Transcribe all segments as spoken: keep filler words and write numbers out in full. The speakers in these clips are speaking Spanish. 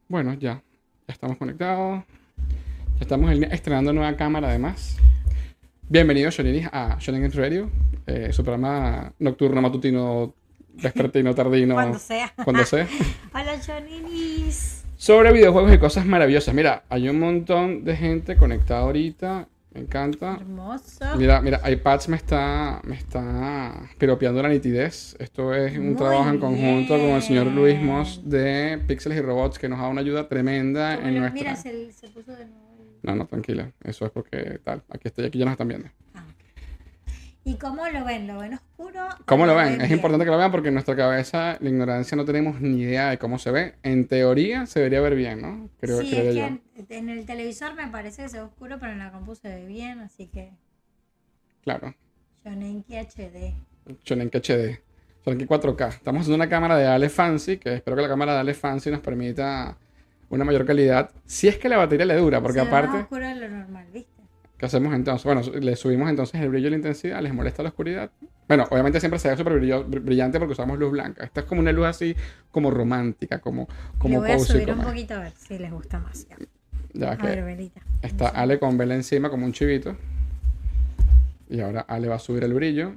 Bueno, ya. Ya estamos conectados. Ya estamos en- estrenando nueva cámara además. Bienvenidos, Shoninis, a Shonen Games Radio, eh, su programa nocturno, matutino, vespertino, Cuando tardino, sea. cuando sea. Hola, Joninis. Sobre videojuegos y cosas maravillosas. Mira, hay un montón de gente conectada ahorita. Me encanta. Hermoso. Mira, mira, iPads me está, me está piropeando la nitidez. Esto es un Muy trabajo en conjunto con el señor Luis Moss bien. de Pixels y Robots que nos da una ayuda tremenda Como en lo- nuestra... Mira, se, se puso de nuevo. el- No, no, tranquila. Eso es porque tal. Aquí estoy, aquí ya nos están viendo. Ah, ok. ¿Y cómo lo ven? ¿Lo ven oscuro o ¿Cómo lo ven? Es bien? importante que lo vean porque en nuestra cabeza, la ignorancia, no tenemos ni idea de cómo se ve. En teoría se debería ver bien, ¿no? Creo, Sí, creo es que yo. en, en el televisor me parece que se ve oscuro, pero en la compu se ve bien, así que Claro. Shonenki H D. Shonenki H D. Shonenki cuatro K. Estamos usando una cámara de Ale Fancy, que espero que la cámara de Ale Fancy nos permita una mayor calidad. Si es que la batería le dura, porque Se ve más aparte, oscuro de lo normal, ¿viste? ¿qué hacemos entonces? Bueno, le subimos entonces el brillo y la intensidad, les molesta la oscuridad. Bueno, obviamente siempre se ve súper brillo- brillante porque usamos luz blanca. Esta es como una luz así, como romántica, como, Le como voy a cozy, subir un como... poquito a ver si les gusta más. Ya. Ya A ver, que Belita. está Ale con vela encima como un chivito. Y ahora Ale va a subir el brillo.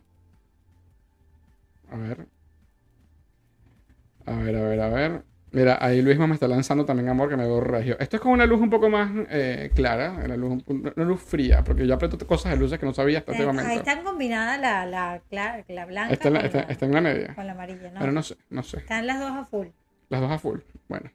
A ver. A ver, a ver, a ver. Mira, ahí Luisma me está lanzando también amor que me veo regio. Esto es como una luz un poco más eh, clara, una luz, una luz fría, porque yo aprieto cosas de luces que no sabía hasta este Eh, ahí momento. están combinadas la, la, clara- la blanca Está en la, con, está, la, está en la media. con la amarilla, ¿no? Pero no sé, no sé. Están las dos a full. Las dos a full. Bueno.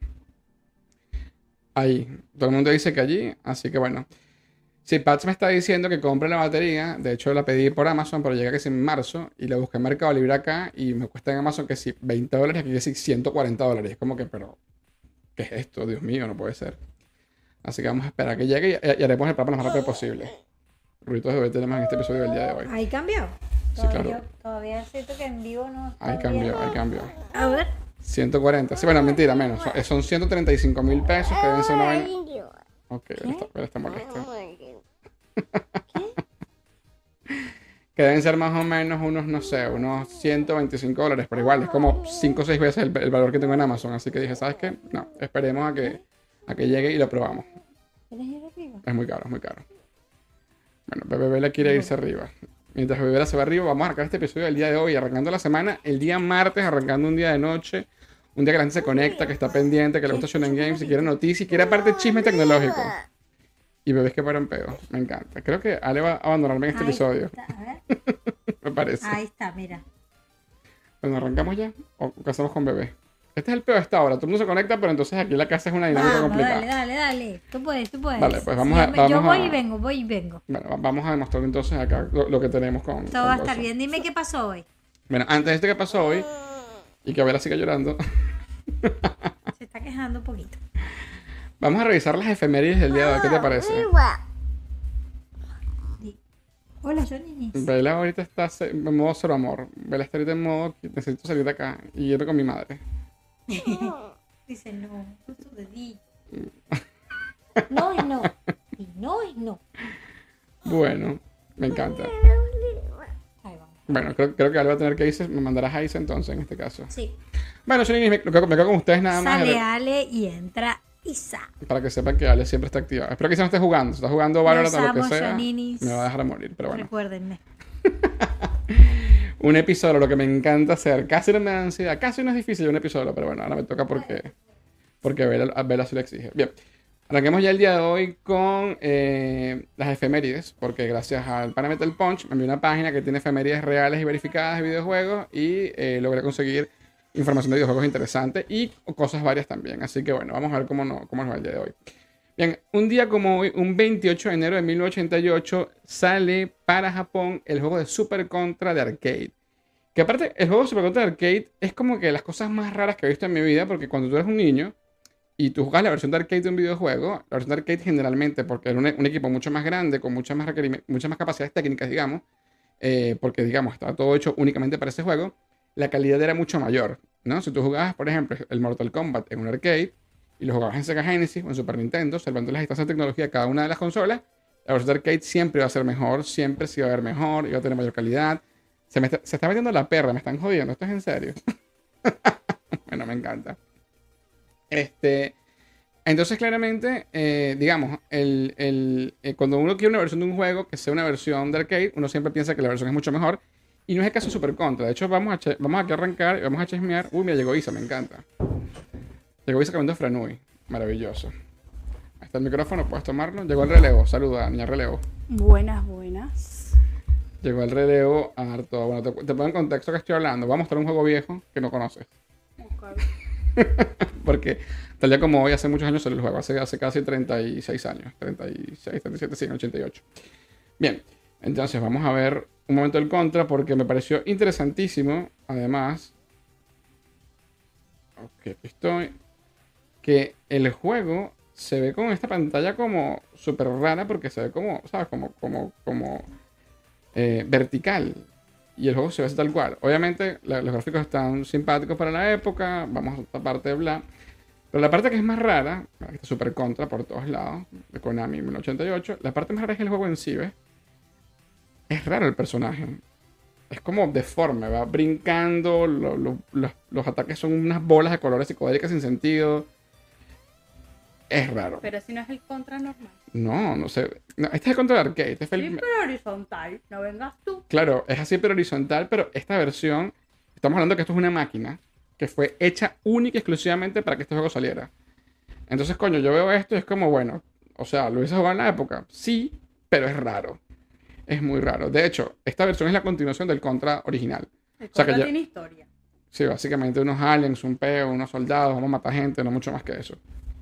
Ahí. Todo el mundo dice que allí. Así que bueno. Si Pats me está diciendo que compre la batería, de hecho la pedí por Amazon, pero llega que es en marzo, y la busqué en Mercado Libre acá, y me cuesta en Amazon que sí, veinte dólares, aquí que sí, ciento cuarenta dólares. Es como que, pero, ¿qué es esto? Dios mío, no puede ser. Así que vamos a esperar a que llegue y, y haremos el programa lo más rápido posible. Ruidos de bebé tenemos en este episodio del día de hoy. Ahí cambió. Sí, Todavía, claro. todavía siento que en vivo no está Ahí cambió, bien. ahí cambió. A ver. ciento cuarenta. Sí, bueno, mentira, menos. Son, son ciento treinta y cinco mil pesos que deben ser una vaina. Ok, él está, él está molesto. Que deben ser más o menos unos, no sé, unos ciento veinticinco dólares, pero igual es como cinco o seis veces el, el valor que tengo en Amazon. Así que dije, ¿sabes qué? No, esperemos a que, a que llegue y lo probamos. ¿Quieres ir arriba? Es muy caro, es muy caro. Bueno, Bebé Vela quiere irse arriba. Mientras Bebé Vela se va arriba, vamos a arrancar este episodio del día de hoy, arrancando la semana, el día martes, arrancando un día de noche, un día que la gente se conecta, que está pendiente, que le gusta Shonen Games, si quiere noticias, si quiere aparte chisme tecnológico. Y bebés que paran pedo. Me encanta. Creo que Ale va a abandonarme en este Ahí episodio. está, a ver. Me parece. Ahí está, mira. Bueno, ¿arrancamos ya? ¿O qué hacemos con bebé? Este es el peor de esta hora. Todo el mundo se conecta, pero entonces aquí la casa es una dinámica Vamos, complicada. dale, dale, dale. Tú puedes, tú puedes. Dale, pues vamos Sí, a- yo me- vamos yo voy a- y vengo, voy y vengo. Bueno, va- vamos a demostrar entonces acá lo, lo que tenemos con. Todo con va a estar cosas. bien. Dime qué pasó hoy. Bueno, antes de esto que pasó hoy, y que Bella siga llorando, Se está quejando un poquito. vamos a revisar las efemérides del día de hoy. ¿Qué te parece? Di- Hola, Johnny. Bella ahorita está se- en modo cero amor. Bella está ahorita en modo que necesito salir de acá y irme con mi madre. Dice no, con su dedillo. No y no. Y no y no. Bueno, me encanta. Ahí vamos. Bueno, creo, creo que Ale va a tener que irse. Me mandarás a irse entonces en este caso. Sí. Bueno, Soninis, me, me quedo me quedo con ustedes nada más. Sale Ale y entra Isa. Para que sepan que Ale siempre está activa. Espero que se no esté jugando. Si está jugando Valorant o lo que amo, sea, Shoninis. me va a dejar morir. Pero bueno. Recuérdenme. Un episodio, lo que me encanta hacer. Casi no me da ansiedad. Casi no es difícil un episodio. Pero bueno, ahora me toca porque, porque Bella, Bella sí lo exige. Bien. Arranquemos ya el día de hoy con eh, las efemérides. Porque gracias al Pana Metal Punch me envió una página que tiene efemérides reales y verificadas de videojuegos. Y eh, logré conseguir información de videojuegos interesante y cosas varias también. Así que bueno, vamos a ver cómo, no, cómo nos va el día de hoy. Bien, un día como hoy, un veintiocho de enero de mil novecientos ochenta y ocho, sale para Japón el juego de Super Contra de arcade. Que aparte, el juego de Super Contra de arcade es como que las cosas más raras que he visto en mi vida, porque cuando tú eres un niño y tú jugas la versión de arcade de un videojuego, la versión de arcade generalmente, porque era un, un equipo mucho más grande, con muchas más, muchas más capacidades técnicas, digamos, eh, porque digamos, estaba todo hecho únicamente para ese juego, la calidad era mucho mayor, ¿no? Si tú jugabas, por ejemplo, el Mortal Kombat en un arcade y lo jugabas en Sega Genesis o en Super Nintendo, salvando las distancias de tecnología de cada una de las consolas, la versión de arcade siempre iba a ser mejor, siempre se iba a ver mejor, iba a tener mayor calidad. Se, me está, se está metiendo la perra, me están jodiendo, ¿esto es en serio? Bueno, me encanta. Este, Entonces, claramente, eh, digamos, el, el, eh, cuando uno quiere una versión de un juego que sea una versión de arcade, uno siempre piensa que la versión es mucho mejor. Y no es el caso de Super Contra. De hecho, vamos, a che- vamos aquí a arrancar y vamos a chismear. Uy, mira, llegó Isa, me encanta. Llegó Isa cambiando Franui. Maravilloso. Ahí está el micrófono, puedes tomarlo. Llegó el relevo. Saluda, niña relevo. Buenas, buenas. Llegó el relevo a dar todo. Bueno, te, te pongo en contexto que estoy hablando. Voy a mostrar un juego viejo que no conoces. Okay. Porque tal día como hoy, hace muchos años salió el juego. Hace, hace casi treinta y seis años. treinta y seis, treinta y siete, sí, en ochenta y ocho. Bien, entonces vamos a ver un momento del contra porque me pareció interesantísimo. Además, ok, aquí estoy. Que el juego se ve con esta pantalla como súper rara porque se ve como, ¿sabes? Como, como, como eh, vertical. Y el juego se ve así tal cual. Obviamente la- los gráficos están simpáticos para la época. Vamos a esta parte de bla. Pero la parte que es más rara, aquí está Super Contra por todos lados, de Konami mil novecientos ochenta y ocho. La parte más rara es el juego en sí, ¿ves? Es raro el personaje. Es como deforme, va brincando. lo- lo- los, los ataques son unas bolas de colores psicodélicas sin sentido. Es raro. Pero si no es el contra normal. No, no sé. No, este es el contra del arcade. Este fue el- Sí, pero horizontal. No vengas tú. Claro, es así pero horizontal, pero esta versión, estamos hablando que esto es una máquina que fue hecha única y exclusivamente para que este juego saliera. Entonces, coño, yo veo esto y es como, bueno, o sea, ¿lo hubiese jugado en la época? Sí, pero es raro. Es muy raro. De hecho, esta versión es la continuación del Contra original. El O sea que contra ya- tiene historia. Sí, básicamente unos aliens, un peo, unos soldados, vamos a matar gente, no mucho más que eso.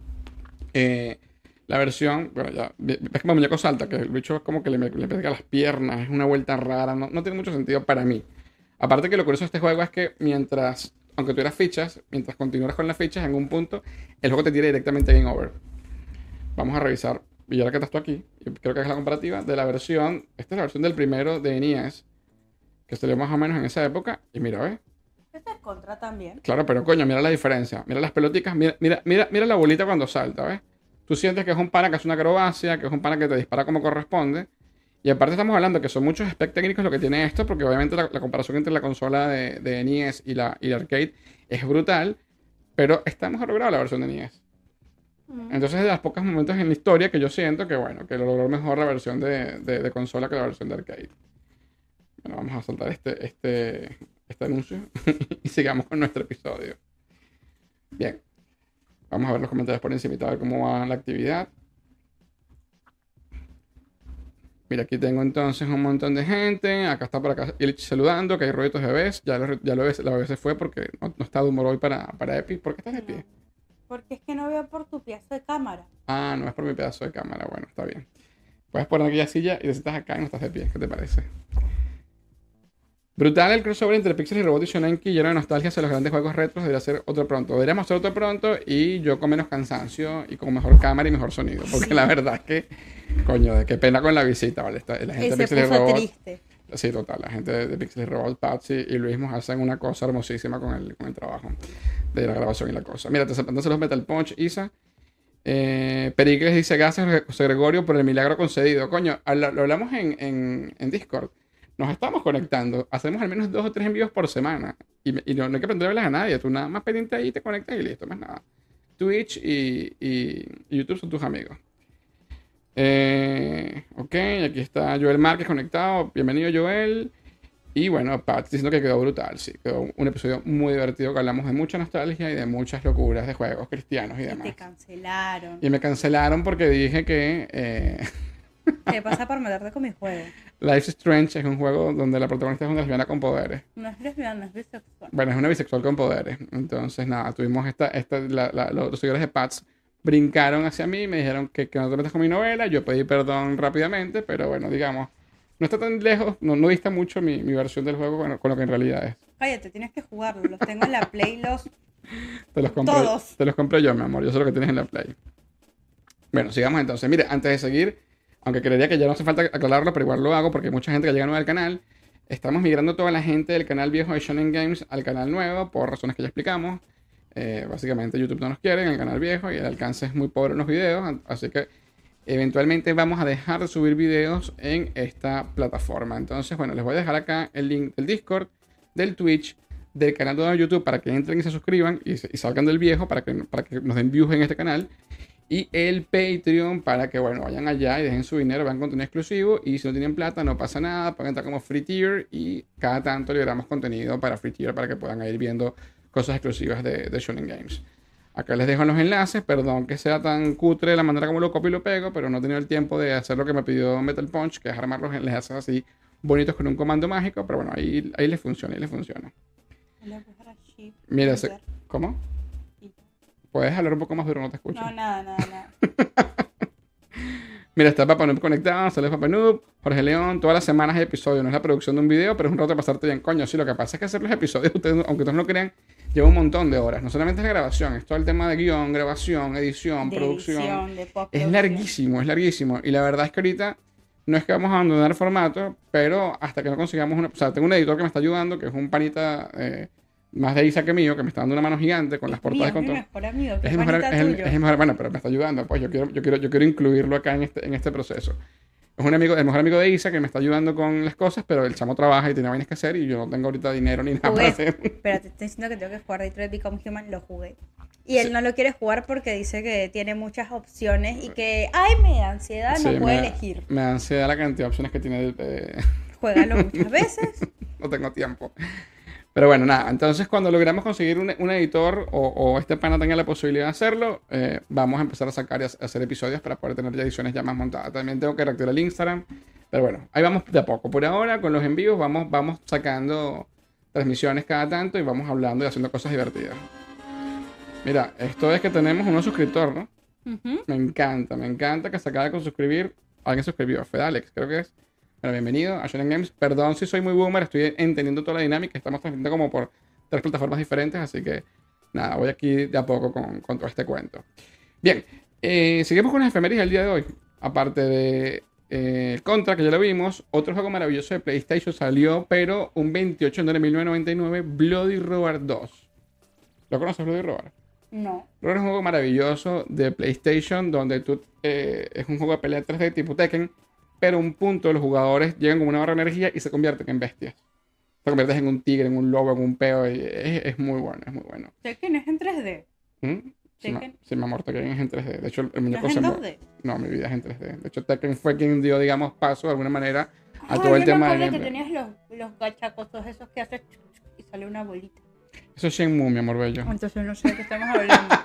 Eh, la versión, bueno, ya, ves como el muñeco salta, que el bicho es como que le, le pega las piernas, es una vuelta rara, no, no tiene mucho sentido para mí. Aparte que lo curioso de este juego es que mientras, aunque tuvieras fichas, mientras continúas con las fichas, en un punto, el juego te tira directamente a Game Over. Vamos a revisar, y ahora que estás tú aquí, y creo que es la comparativa de la versión, esta es la versión del primero de N E S, que salió más o menos en esa época, y mira, ¿ves? Este es contra también. Claro, pero coño, mira la diferencia. Mira las peloticas, mira, mira, mira, mira la bolita cuando salta, ¿ves? Tú sientes que es un pana que hace una acrobacia, que es un pana que te dispara como corresponde. Y aparte estamos hablando que son muchos aspectos técnicos lo que tiene esto, porque obviamente la, la comparación entre la consola de, de N E S y la, y la arcade es brutal, pero está mejor lograda la versión de N E S. Mm. Entonces es de los pocos momentos en la historia que yo siento que, bueno, que logró mejor la versión de, de- de consola que la versión de arcade. Bueno, vamos a saltar este, este, este anuncio y sigamos con nuestro episodio. Bien. Vamos a ver los comentarios por encima, a ver cómo va la actividad. Mira, aquí tengo entonces un montón de gente. Acá está por acá Illich saludando, que hay ruiditos de bebés. Ya, lo, ya lo, la bebé se fue porque no, no está de humor hoy para, para Epi. ¿Por qué estás de pie? Porque es que no veo por tu pedazo de cámara. Ah, no es por mi pedazo de cámara. Bueno, está bien. Puedes poner aquella silla y te sientas acá y no estás de pie. ¿Qué te parece? Brutal el crossover entre Pixel y Robot y Shonenki, lleno de nostalgia hacia los grandes juegos retros. Debería ser otro pronto. Deberíamos hacer otro pronto y yo con menos cansancio y con mejor cámara y mejor sonido. Porque Sí. la verdad es que, coño, de qué pena con la visita, ¿vale? Está- la gente Y de se Pixel y puso Robot. triste. Sí, total. La gente de, de Pixel y Robot, Patsy y Luis nos hacen una cosa hermosísima con el, con el trabajo de la grabación y la cosa. Mira, te entonces los Metal Punch, Isa. Eh, Pericles dice: gracias, José Gregorio, por el milagro concedido. Coño, habla- lo hablamos en, en, en Discord. Nos estamos conectando. Hacemos al menos dos o tres envíos por semana. Y, me- y no, no hay que aprenderle a nadie. Tú nada más pendiente ahí, te conectas y listo, más nada. Twitch y, y- y YouTube son tus amigos. Eh, ok, aquí está Joel Márquez conectado. Bienvenido, Joel. Y bueno, Pat diciendo que quedó brutal. Sí, quedó un episodio muy divertido que hablamos de mucha nostalgia y de muchas locuras de juegos cristianos y Y demás. te cancelaron. Y me cancelaron porque dije que eh, ¿Qué pasa por meterte con mi juego? Life is Strange es un juego donde la protagonista es una lesbiana con poderes. No es lesbiana, es bisexual. Bueno, es una bisexual con poderes. Entonces, nada, tuvimos esta, esta la- la- los, los seguidores de Pats brincaron hacia mí y me dijeron que, que no te metas con mi novela. Yo pedí perdón rápidamente, pero bueno, digamos, no está tan lejos, no, no dista mucho mi, mi versión del juego con, con lo que en realidad es. Cállate, tienes que jugarlo. Los tengo en la Play, los... Te los compré, Todos. te los compré yo, mi amor. Yo sé lo que tienes en la Play. Bueno, sigamos entonces. Mire, antes de seguir, aunque creería que ya no hace falta aclararlo, pero igual lo hago porque hay mucha gente que llega nueva al canal. Estamos migrando toda la gente del canal viejo de Shonen Games al canal nuevo por razones que ya explicamos. Eh, básicamente YouTube no nos quiere en el canal viejo y el alcance es muy pobre en los videos. Así que eventualmente vamos a dejar de subir videos en esta plataforma. Entonces, bueno, les voy a dejar acá el link del Discord, del Twitch, del canal de YouTube para que entren y se suscriban y, se- y salgan del viejo para que, para que nos den views en este canal. y el Patreon para que, bueno, vayan allá y dejen su dinero, vean contenido exclusivo. Y si no tienen plata, no pasa nada, pueden entrar como Free Tier y cada tanto liberamos contenido para Free Tier para que puedan ir viendo cosas exclusivas de, de Shonen Games. Acá les dejo los enlaces, perdón que sea tan cutre la manera como lo copio y lo pego, pero no he tenido el tiempo de hacer lo que me pidió Metal Punch, que es armar los enlaces así bonitos con un comando mágico, pero bueno, ahí, ahí les funciona, ahí les funciona. Mira, se, ¿cómo? Puedes hablar un poco más duro, no te escucho. No, nada, nada, nada. Mira, está Papa Noob conectado, sale Papa Noob, Jorge León, todas las semanas hay episodio. No es la producción de un video, pero es un rato de pasarte bien. Coño, sí, lo que pasa es que hacer los episodios, ustedes, aunque ustedes no lo crean, lleva un montón de horas. No solamente es la grabación, es todo el tema de guión, grabación, edición, De producción. edición, de Es postproducción. larguísimo, es larguísimo. Y la verdad es que ahorita no es que vamos a abandonar el formato, pero hasta que no consigamos una... O sea, tengo un editor que me está ayudando, que es un panita eh, más de Isa que mío, que me está dando una mano gigante con las portadas Mío, y con es mi todo. mejor amigo, qué Es el mejor, panita es el- tuyo. es el mejor- bueno, pero me está ayudando, pues yo quiero, yo quiero, yo quiero incluirlo acá en este, en este proceso. Es un amigo, el mejor amigo de Isa que me está ayudando con las cosas, pero el chamo trabaja y tiene vainas que hacer y yo no tengo ahorita dinero ni nada para Jugué, hacer. pero te estoy diciendo que tengo que jugar Detroit Become Human, lo jugué. Y él Sí. no lo quiere jugar porque dice que tiene muchas opciones y que, ay, me da ansiedad, Sí, no puede me, elegir. me da ansiedad la cantidad de opciones que tiene. eh, Juégalo muchas veces. no tengo tiempo. Pero bueno, nada. Entonces, cuando logramos conseguir un, un editor o, o este pana tenga la posibilidad de hacerlo, eh, vamos a empezar a sacar y a hacer episodios para poder tener ya ediciones ya más montadas. También tengo que reactivar el Instagram. Pero bueno, ahí vamos de a poco. Por ahora, con los envíos, vamos, vamos sacando transmisiones cada tanto y vamos hablando y haciendo cosas divertidas. Mira, esto es que tenemos un nuevo suscriptor, ¿no? Ujú. Me encanta, me encanta que se acaba de suscribir. Alguien suscribió, fue Alex, creo que es. Bueno, bienvenido a Shonen Games. Perdón si soy muy boomer, estoy entendiendo toda la dinámica. Estamos transmitiendo como por tres plataformas diferentes, así que nada, voy aquí de a poco con, con todo este cuento. Bien, eh, seguimos con las efemérides del día de hoy. Aparte de eh, Contra, que ya lo vimos, otro juego maravilloso de PlayStation salió, pero un veintiocho de enero de mil novecientos noventa y nueve, Bloody Roar dos. ¿Lo conoces, Bloody Roar? No. Roar es un juego maravilloso de PlayStation donde tú eh, es un juego de pelea tres D tipo Tekken, pero a un punto los jugadores llegan con una barra de energía y se convierten en bestias. Te conviertes en un tigre, en un lobo, en un peo. Y es, es muy bueno, es muy bueno. Tekken es en tres D. ¿Mm? Sí, ma- Tekken. sí, mi amor, Tekken es en tres D. De hecho, el, el No muñeco es se en mueve. dos D. No, mi vida es en tres D. De hecho, Tekken fue quien dio, digamos, paso de alguna manera a Ay, todo el yo me tema acuerdo de que tenías los, los gachacosos esos que haces y sale una bolita. Eso es Shenmue, mi amor bello. Entonces no sé de qué estamos hablando.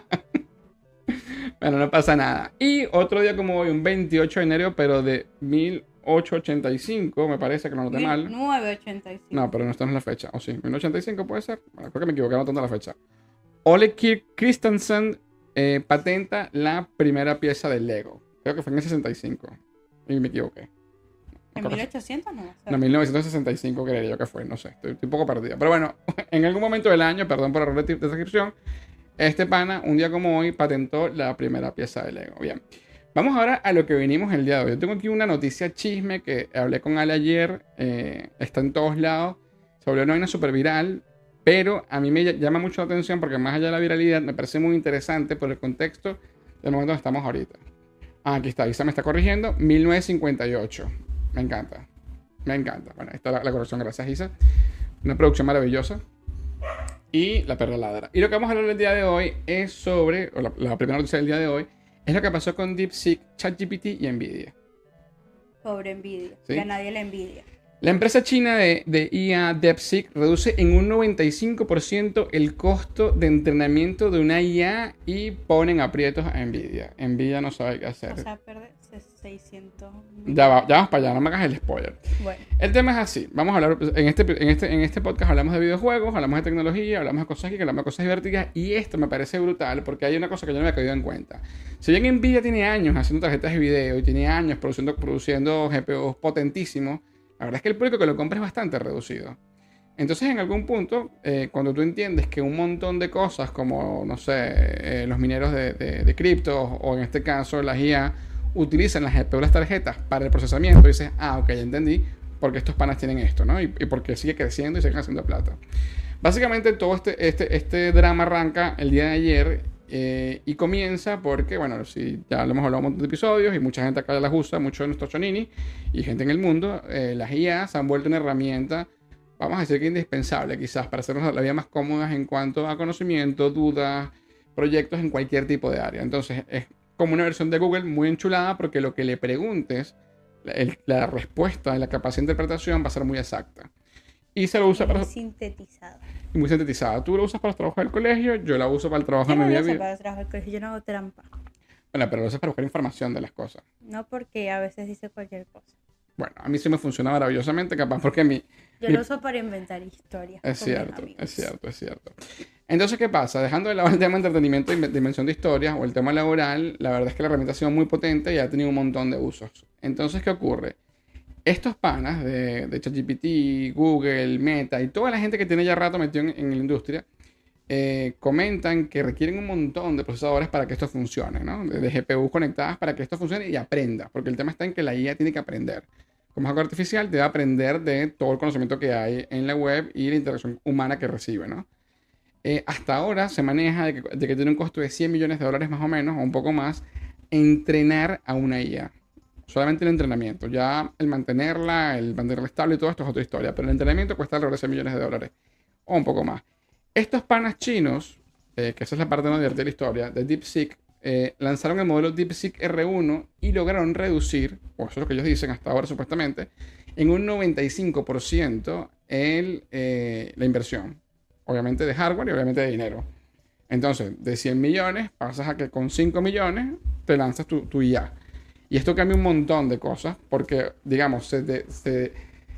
Bueno, no pasa nada. Y otro día como hoy, un veintiocho de enero, pero de mil ochocientos ochenta y cinco, me parece que no lo noté mal. mil novecientos ochenta y cinco. No, pero no está en la fecha. ¿O sí? ¿mil novecientos ochenta y cinco puede ser? Bueno, creo que me equivoqué anotando la fecha. Ole Kirk Christensen eh, patenta la primera pieza de Lego. Creo que fue en el sesenta y cinco. Y me equivoqué. ¿En mil ochocientos no va a ser? No, mil novecientos sesenta y cinco creería yo que fue. No sé, estoy, estoy un poco perdido. Pero bueno, en algún momento del año, perdón por error de, de descripción, este pana, un día como hoy, patentó la primera pieza de Lego. Bien. Vamos ahora a lo que vinimos el día de hoy. Yo tengo aquí una noticia chisme que hablé con Ale ayer. eh, está en todos lados. Se volvió una vaina súper viral. Pero a mí me ll- llama mucho la atención porque más allá de la viralidad me parece muy interesante por el contexto del momento donde estamos ahorita. Ah, aquí está. Isa me está corrigiendo. mil novecientos cincuenta y ocho. Me encanta. Me encanta. Bueno, ahí está la, la corrección. Gracias, Isa. Una producción maravillosa. Y la perra ladra. Y lo que vamos a hablar el día de hoy es sobre, o la, la primera noticia del día de hoy, es lo que pasó con DeepSeek, ChatGPT y Nvidia. Pobre envidia. Sí. Y a nadie le envidia. La empresa china de, de I A DeepSeek reduce en un noventa y cinco por ciento el costo de entrenamiento de una I A y ponen aprietos a Nvidia. Nvidia no sabe qué hacer. O sea, pierde seiscientos mil. Ya, va- ya vamos para allá, no me hagas el spoiler. Bueno, El tema es así. Vamos a hablar, en este, en, este, en este podcast hablamos de videojuegos, hablamos de tecnología, hablamos de cosas que hablamos de cosas divertidas. Y esto me parece brutal porque hay una cosa que yo no me he caído en cuenta. Si bien Nvidia tiene años haciendo tarjetas de video y tiene años produciendo, produciendo G P Us potentísimos, la verdad es que el público que lo compra es bastante reducido. Entonces, en algún punto, eh, cuando tú entiendes que un montón de cosas como, no sé, eh, los mineros de, de, de criptos o en este caso las I A utilizan las G P U, las tarjetas para el procesamiento, dices, ah, ok, ya entendí por qué estos panas tienen esto, ¿no? Y, y por qué sigue creciendo y siguen haciendo plata. Básicamente, todo este, este, este drama arranca el día de ayer eh, y comienza porque, bueno, si ya lo hemos hablado en un montón de episodios y mucha gente acá las usa, mucho de nuestros chonini y gente en el mundo, eh, las I A se han vuelto una herramienta, vamos a decir que indispensable quizás, para hacernos la vida más cómoda en cuanto a conocimiento, dudas, proyectos en cualquier tipo de área. Entonces es como una versión de Google muy enchulada porque lo que le preguntes, la, el- la respuesta y la capacidad de interpretación va a ser muy exacta. Y se lo usa para... Muy sintetizado. y muy sintetizada. Tú lo usas para los trabajos del colegio, yo la uso para el trabajo Yo de no mi lo vida. uso para el trabajo del colegio, yo no hago trampa. Bueno, pero lo usas para buscar información de las cosas. No porque a veces dice cualquier cosa. Bueno, a mí sí me funciona maravillosamente, capaz porque mi... Yo mi- lo uso para inventar historias. Es con mis cierto, amigos. es cierto, es cierto. Entonces, ¿qué pasa? Dejando de lado el tema de entretenimiento y inve- dimensión de historias o el tema laboral, la verdad es que la herramienta ha sido muy potente y ha tenido un montón de usos. Entonces, ¿qué ocurre? Estos panas de, de ChatGPT, Google, Meta y toda la gente que tiene ya rato metido en, en la industria, eh, comentan que requieren un montón de procesadores para que esto funcione, ¿no? De, de G P Us conectadas para que esto funcione y aprenda, porque el tema está en que la I A tiene que aprender. Como es algo artificial, debe aprender de todo el conocimiento que hay en la web y la interacción humana que recibe, ¿no? Eh, hasta ahora se maneja de que, de que tiene un costo de cien millones de dólares más o menos, o un poco más, entrenar a una I A. Solamente el entrenamiento. Ya el mantenerla, el mantenerla estable y todo esto es otra historia. Pero el entrenamiento cuesta alrededor de cien millones de dólares. O un poco más. Estos panas chinos, eh, que esa es la parte más divertida de la historia, de DeepSeek, eh, lanzaron el modelo DeepSeek R uno y lograron reducir, o eso es lo que ellos dicen hasta ahora supuestamente, en un noventa y cinco por ciento el, eh, la inversión. Obviamente de hardware y obviamente de dinero. Entonces, de cien millones pasas a que con cinco millones te lanzas tu, tu I A. Y esto cambia un montón de cosas porque, digamos, se, de- se,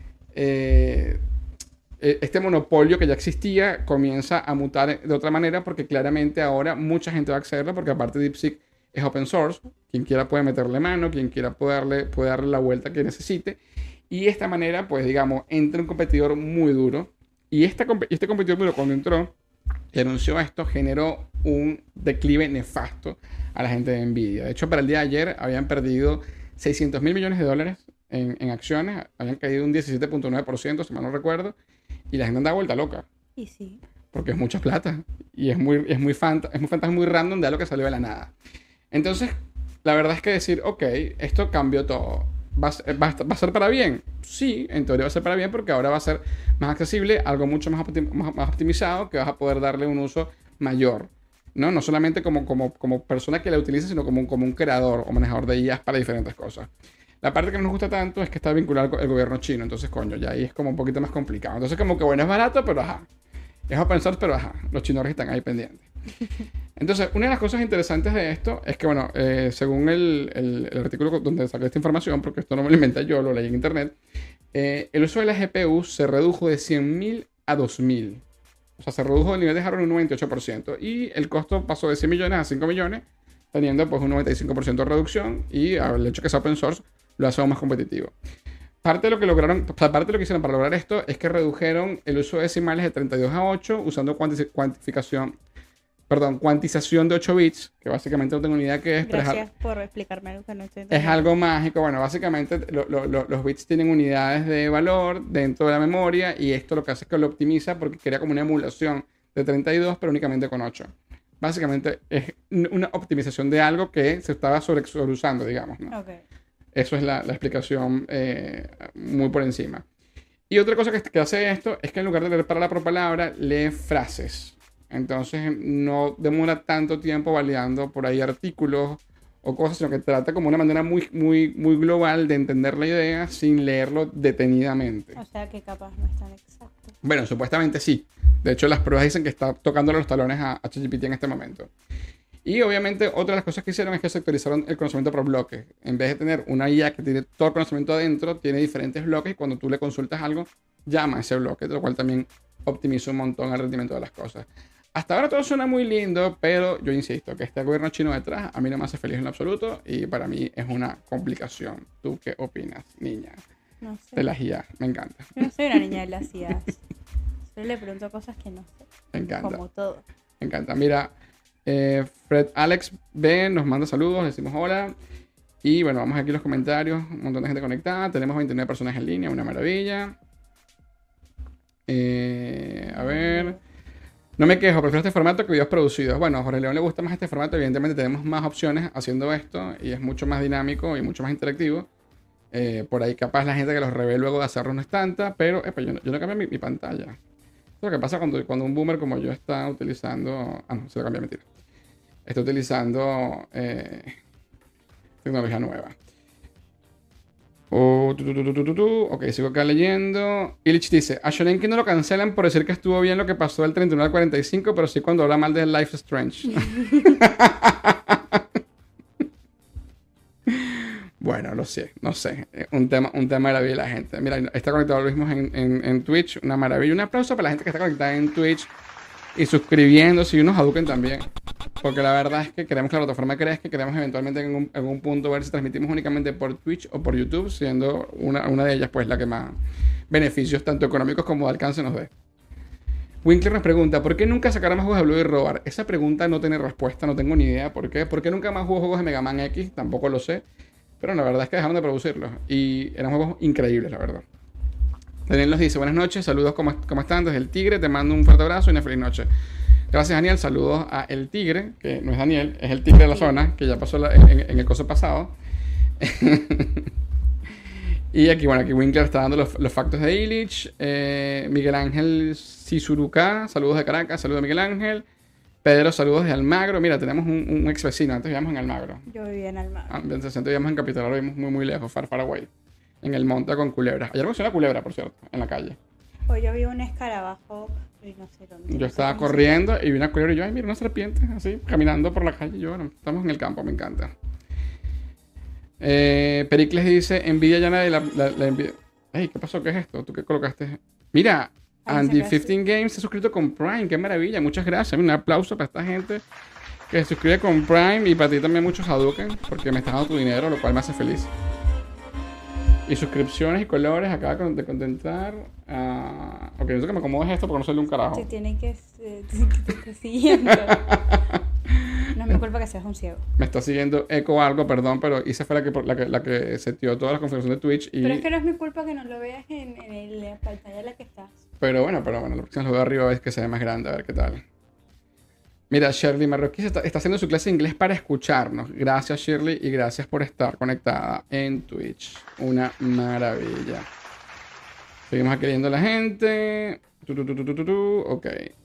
eh, eh, este monopolio que ya existía comienza a mutar de otra manera porque claramente ahora mucha gente va a accederlo porque aparte DeepSeek es open source. Quien quiera puede meterle mano, quien quiera puede darle, puede darle la vuelta que necesite. Y de esta manera, pues, digamos, entra un competidor muy duro. Y esta, compe- este competidor muy duro cuando entró y anunció esto, generó un declive nefasto a la gente de Nvidia. De hecho, para el día de ayer habían perdido seiscientos mil millones de dólares en, en acciones, habían caído un diecisiete punto nueve por ciento, si mal no recuerdo, y la gente anda vuelta loca, Y sí. porque es mucha plata, y es muy, es muy, fanta, es muy fantasma, muy random de algo que salió de la nada. Entonces, la verdad es que decir, ok, esto cambió todo. ¿Va a, ser, va, a, ¿Va a ser para bien? Sí, en teoría va a ser para bien porque ahora va a ser más accesible, algo mucho más, optim más, más optimizado, que vas a poder darle un uso mayor. No, no solamente como, como, como persona que la utiliza, sino como un, como un creador o manejador de I As para diferentes cosas. La parte que no nos gusta tanto es que está vinculado al gobierno chino, entonces, coño, ya ahí es como un poquito más complicado. Entonces, como que bueno, es barato, pero ajá. Es open source, pero ajá, los chinos están ahí pendientes. Entonces, una de las cosas interesantes de esto es que, bueno, eh, según el, el, el artículo donde saqué esta información, porque esto no me lo inventé yo, lo leí en internet, eh, el uso de la G P U se redujo de cien mil a dos mil. O sea, se redujo el nivel de hardware en un noventa y ocho por ciento. Y el costo pasó de cien millones a cinco millones, teniendo pues un noventa y cinco por ciento de reducción. Y el hecho que sea open source lo hace aún más competitivo. Parte de lo que lograron, o sea, parte de lo que hicieron para lograr esto es que redujeron el uso de decimales de treinta y dos a ocho usando cuanti cuantificación, perdón, cuantización de ocho bits, que básicamente no tengo ni idea qué es, pero es, Gracias por explicarme algo que no estoy es entendiendo. algo mágico. Bueno, básicamente lo- lo- lo- los bits tienen unidades de valor dentro de la memoria y esto lo que hace es que lo optimiza porque crea como una emulación de treinta y dos, pero únicamente con ocho. Básicamente es una optimización de algo que se estaba sobre- sobreusando, digamos, ¿no? Ok. Eso es la, la explicación eh, muy por encima. Y otra cosa que, que hace esto es que en lugar de leer palabra por palabra, lee frases. Entonces no demora tanto tiempo validando por ahí artículos o cosas, sino que trata como una manera muy, muy, muy global de entender la idea sin leerlo detenidamente. O sea que capaz no es tan exacto. Bueno, supuestamente sí. De hecho, las pruebas dicen que está tocándole los talones a, a ChatGPT en este momento. Y obviamente otra de las cosas que hicieron es que sectorizaron el conocimiento por bloques. En vez de tener una I A que tiene todo el conocimiento adentro, tiene diferentes bloques y cuando tú le consultas algo, llama a ese bloque, lo cual también optimiza un montón el rendimiento de las cosas. Hasta ahora todo suena muy lindo, pero yo insisto que este gobierno chino detrás a mí no me hace feliz en lo absoluto y para mí es una complicación. ¿Tú qué opinas, niña? No sé. De las I A, me encanta. Yo no soy una niña de las I As. Solo le pregunto cosas que no sé. Me encanta. Como todo. Me encanta. Mira, eh, Fred Alex B nos manda saludos, decimos hola. Y bueno, vamos aquí a los comentarios. Un montón de gente conectada. Tenemos veintinueve personas en línea, una maravilla. Eh, a ver. No me quejo, prefiero este formato que videos producidos. Bueno, a Jorge León le gusta más este formato. Evidentemente tenemos más opciones haciendo esto y es mucho más dinámico y mucho más interactivo. Eh, por ahí capaz la gente que los revé luego de hacerlo no es tanta, pero epa, yo, no, yo no cambio mi, mi pantalla. Eso es lo que pasa cuando, cuando un boomer como yo está utilizando... Ah, no, se lo cambié, mentira. está utilizando eh, tecnología nueva. Oh, tu, tu, tu, tu, tu, tu. Ok, sigo acá leyendo. Illich dice, a Shorenki no lo cancelan por decir que estuvo bien lo que pasó del treinta y uno al cuarenta y cinco, pero sí cuando habla mal de Life is Strange. Bueno, lo sé, no sé. Un tema, un tema de la vida de la gente. Mira, está conectado lo mismo en, en, en Twitch. Una maravilla. Un aplauso para la gente que está conectada en Twitch y suscribiéndose, y unos Hadouken también. Porque la verdad es que queremos que la plataforma crezca, que queremos eventualmente en un, en un punto ver si transmitimos únicamente por Twitch o por YouTube, siendo una, una de ellas pues la que más beneficios tanto económicos como de alcance nos dé. Winkler nos pregunta, ¿por qué nunca sacaron más juegos de Blue y Robar? Esa pregunta no tiene respuesta, no tengo ni idea por qué. ¿Por qué nunca más hubo juegos de Mega Man X? Tampoco lo sé. Pero la verdad es que dejaron de producirlos. Y eran juegos increíbles, la verdad. Daniel nos dice, buenas noches, saludos, ¿cómo, cómo están? Desde el Tigre, te mando un fuerte abrazo y una feliz noche. Gracias, Daniel. Saludos a El Tigre, que no es Daniel, es el Tigre de la zona, que ya pasó la, en, en el coso pasado. Y aquí, bueno, aquí Winkler está dando los, los factos de Illich. Eh, Miguel Ángel Sisuruca, saludos de Caracas, saludos de Miguel Ángel. Pedro, saludos de Almagro. Mira, tenemos un, un ex vecino, antes vivíamos en Almagro. Yo vivía en Almagro. Ah, antes vivíamos en Capital, ahora vivimos muy, muy lejos, far, far away. En el monte con culebras. Ayer me una culebra, por cierto, en la calle. Hoy yo vi un escarabajo rinoceronte. Yo estaba corriendo y vi una culebra y yo, ay, mira, una serpiente, así, caminando por la calle. Yo, bueno, estamos en el campo, me encanta. Eh, Pericles dice, envidia ya nadie la, la, la envidia. Ey, ¿qué pasó? ¿Qué es esto? ¿Tú qué colocaste? Mira, Andy quince Games se ha suscrito con Prime, qué maravilla, muchas gracias. Un aplauso para esta gente que se suscribe con Prime y para ti también muchos Hadouken, porque me estás dando tu dinero, lo cual me hace feliz. Y suscripciones y colores, acaba de contentar. Uh, ok, necesito que me acomodes esto porque no soy de un carajo. Te tiene que, eh, que te esté siguiendo. No es mi culpa que seas un ciego. Me está siguiendo Eco algo, perdón, pero Isa fue la que, la que, la que setió toda la configuración de Twitch. Y... Pero es que no es mi culpa que no lo veas en, en la pantalla en la que estás. Pero bueno, pero bueno, la próxima lo veo arriba, ves que se ve más grande, a ver qué tal. Mira, Shirley Marroquí está, está haciendo su clase de inglés para escucharnos. Gracias, Shirley, y gracias por estar conectada en Twitch. Una maravilla. Seguimos aquí leyendo a la gente. Tu, tu, tu, tu, tu, tu. Ok.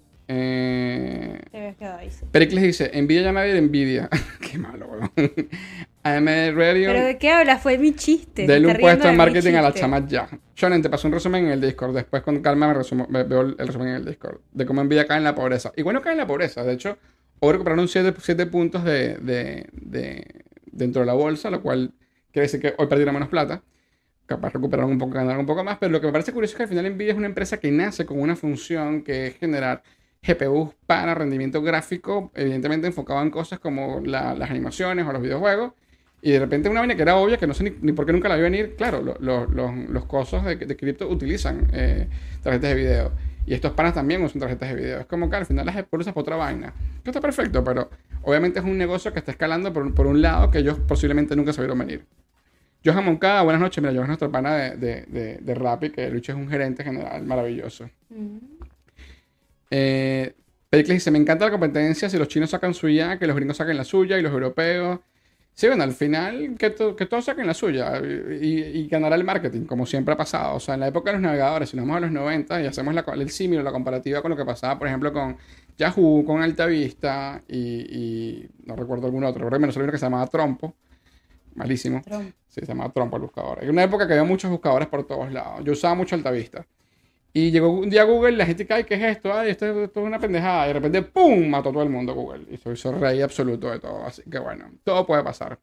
Eh... Te habías quedado ahí. Sí. Pericles dice, envidia ya nadie de envidia. Qué malo, weón. A M Radio. ¿Pero de qué hablas? Fue mi chiste. Dele un puesto en marketing a la chama ya. Shonen, te pasó un resumen en el Discord. Después con calma me, resumo, me veo el resumen en el Discord. De cómo envidia cae en la pobreza. Y bueno, cae en la pobreza. De hecho, hoy recuperaron siete puntos de, de, de, dentro de la bolsa, lo cual quiere decir que hoy perdieron menos plata. Capaz recuperaron un poco, ganaron un poco más. Pero lo que me parece curioso es que al final Nvidia es una empresa que nace con una función que es generar G P Us para rendimiento gráfico, evidentemente enfocado en cosas como la, las animaciones o los videojuegos. Y de repente una vaina que era obvia, que no sé ni, ni por qué nunca la vi venir. Claro, lo, lo, lo, los cosos de, de cripto utilizan eh, tarjetas de video. Y estos panas también usan tarjetas de video. Es como que al final las usas por otra vaina. Que está perfecto, pero obviamente es un negocio que está escalando por, por un lado que ellos posiblemente nunca se vieron venir. Johan Moncada, buenas noches. Mira, Johan es nuestro pana de, de, de, de Rappi, que Lucho es un gerente general maravilloso. Mm. Eh, Pericles dice, me encanta la competencia. Si los chinos sacan su I A, que los gringos saquen la suya y los europeos... Sí, bueno, al final que, to, que todos saquen la suya y, y ganará el marketing, como siempre ha pasado. O sea, en la época de los navegadores, si nos vamos a los noventa y hacemos la, el símil o la comparativa con lo que pasaba, por ejemplo, con Yahoo, con Altavista y, y no recuerdo algún otro, pero menos solo uno que se llamaba Trompo. Malísimo. Trump. Sí, se llamaba Trompo el buscador. En una época que había muchos buscadores por todos lados. Yo usaba mucho Altavista. Y llegó un día Google y la gente cae, ¿qué es esto? Ay, esto, esto es una pendejada. Y de repente, ¡pum! Mató a todo el mundo Google. Y se hizo rey absoluto de todo. Así que bueno, todo puede pasar.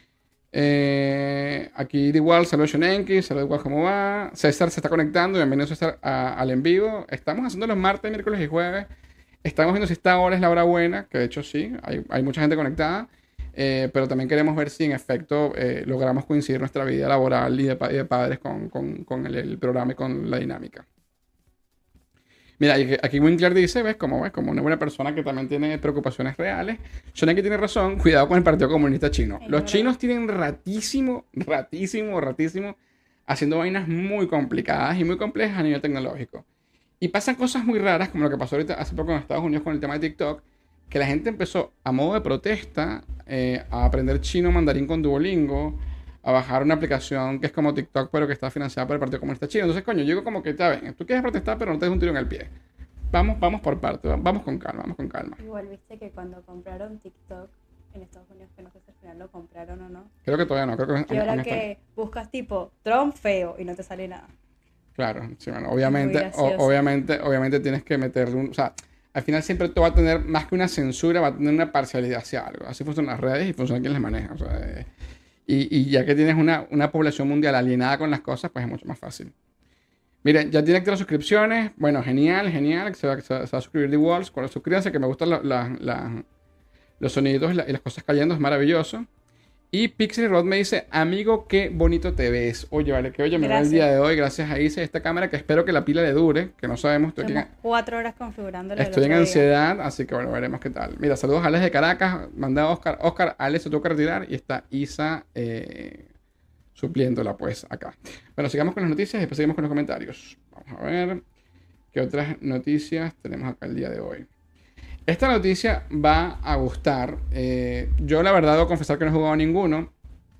Eh, aquí de igual, saludos Shonenki, saludos igual, ¿cómo va? César se está conectando, bienvenido César a, al en vivo. Estamos haciendo los martes, miércoles y jueves. Estamos viendo si esta hora es la hora buena, que de hecho sí, hay, hay mucha gente conectada. Eh, pero también queremos ver si en efecto eh, logramos coincidir nuestra vida laboral y de, y de padres con, con, con el, el programa y con la dinámica. Mira, aquí Winkler dice, ¿ves? Como ves, como una buena persona que también tiene preocupaciones reales. Shonenki tiene razón, cuidado con el Partido Comunista Chino. Los chinos tienen ratísimo, ratísimo, ratísimo, haciendo vainas muy complicadas y muy complejas a nivel tecnológico. Y pasan cosas muy raras, como lo que pasó ahorita hace poco en Estados Unidos con el tema de TikTok, que la gente empezó a modo de protesta eh, a aprender chino mandarín con Duolingo, a bajar una aplicación que es como TikTok, pero que está financiada por el Partido Comunista Chino. Entonces, coño, yo digo como que, está bien, tú quieres protestar, pero no te des un tiro en el pie. vamos, vamos por partes, vamos con calma, vamos con calma. Igual viste que cuando compraron TikTok en Estados Unidos, que no sé si al final lo compraron o no. Creo que todavía no, creo que... Y ahora honestamente- que buscas tipo Trump feo y no te sale nada. Claro, sí, bueno, obviamente, Muy gracioso. o- obviamente, obviamente tienes que meterle un, o sea, al final siempre todo va a tener, más que una censura, va a tener una parcialidad hacia algo. Así funcionan las redes y funciona quien las maneja. O sea, eh, y, y ya que tienes una, una población mundial alienada con las cosas, pues es mucho más fácil. Miren, ya tiene activas las suscripciones. Bueno, genial, genial. Se va, se va- se va a suscribir The Walls. Cuando suscríbanse, que me gustan la- la- la- los sonidos y, la- y las cosas cayendo, es maravilloso. Y Pixel Rod me dice, amigo, qué bonito te ves. Oye, vale, que oye, me veo el Gracias. día de hoy, gracias a Isa, esta cámara, que espero que la pila le dure, que no sabemos, estoy, aquí en- Llevamos cuatro horas configurándolo. el estoy en otro día. ansiedad, así que bueno, veremos qué tal. Mira, saludos a Alex de Caracas, manda a Oscar, Oscar, Alex se tuvo que retirar y está Isa eh, supliéndola pues acá. Bueno, sigamos con las noticias y después seguimos con los comentarios. Vamos a ver qué otras noticias tenemos acá el día de hoy. Esta noticia va a gustar. Eh, yo la verdad debo confesar que no he jugado ninguno.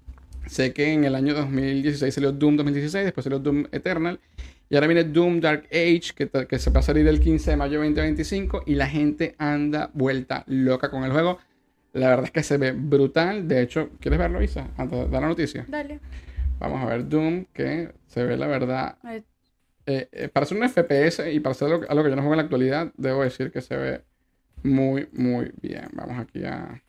Sé que en el año dos mil dieciséis salió Doom dos mil dieciséis, después salió Doom Eternal. Y ahora viene Doom Dark Age, que, que se va a salir el quince de mayo de veinte veinticinco. Y la gente anda vuelta loca con el juego. La verdad es que se ve brutal. De hecho, ¿quieres verlo, Isa? Antes de dar la noticia. Dale. Vamos a ver Doom, que se ve la verdad. A ver, Eh, eh, para ser un F P S y para ser algo, algo que yo no juego en la actualidad, debo decir que se ve muy, muy bien. Vamos aquí a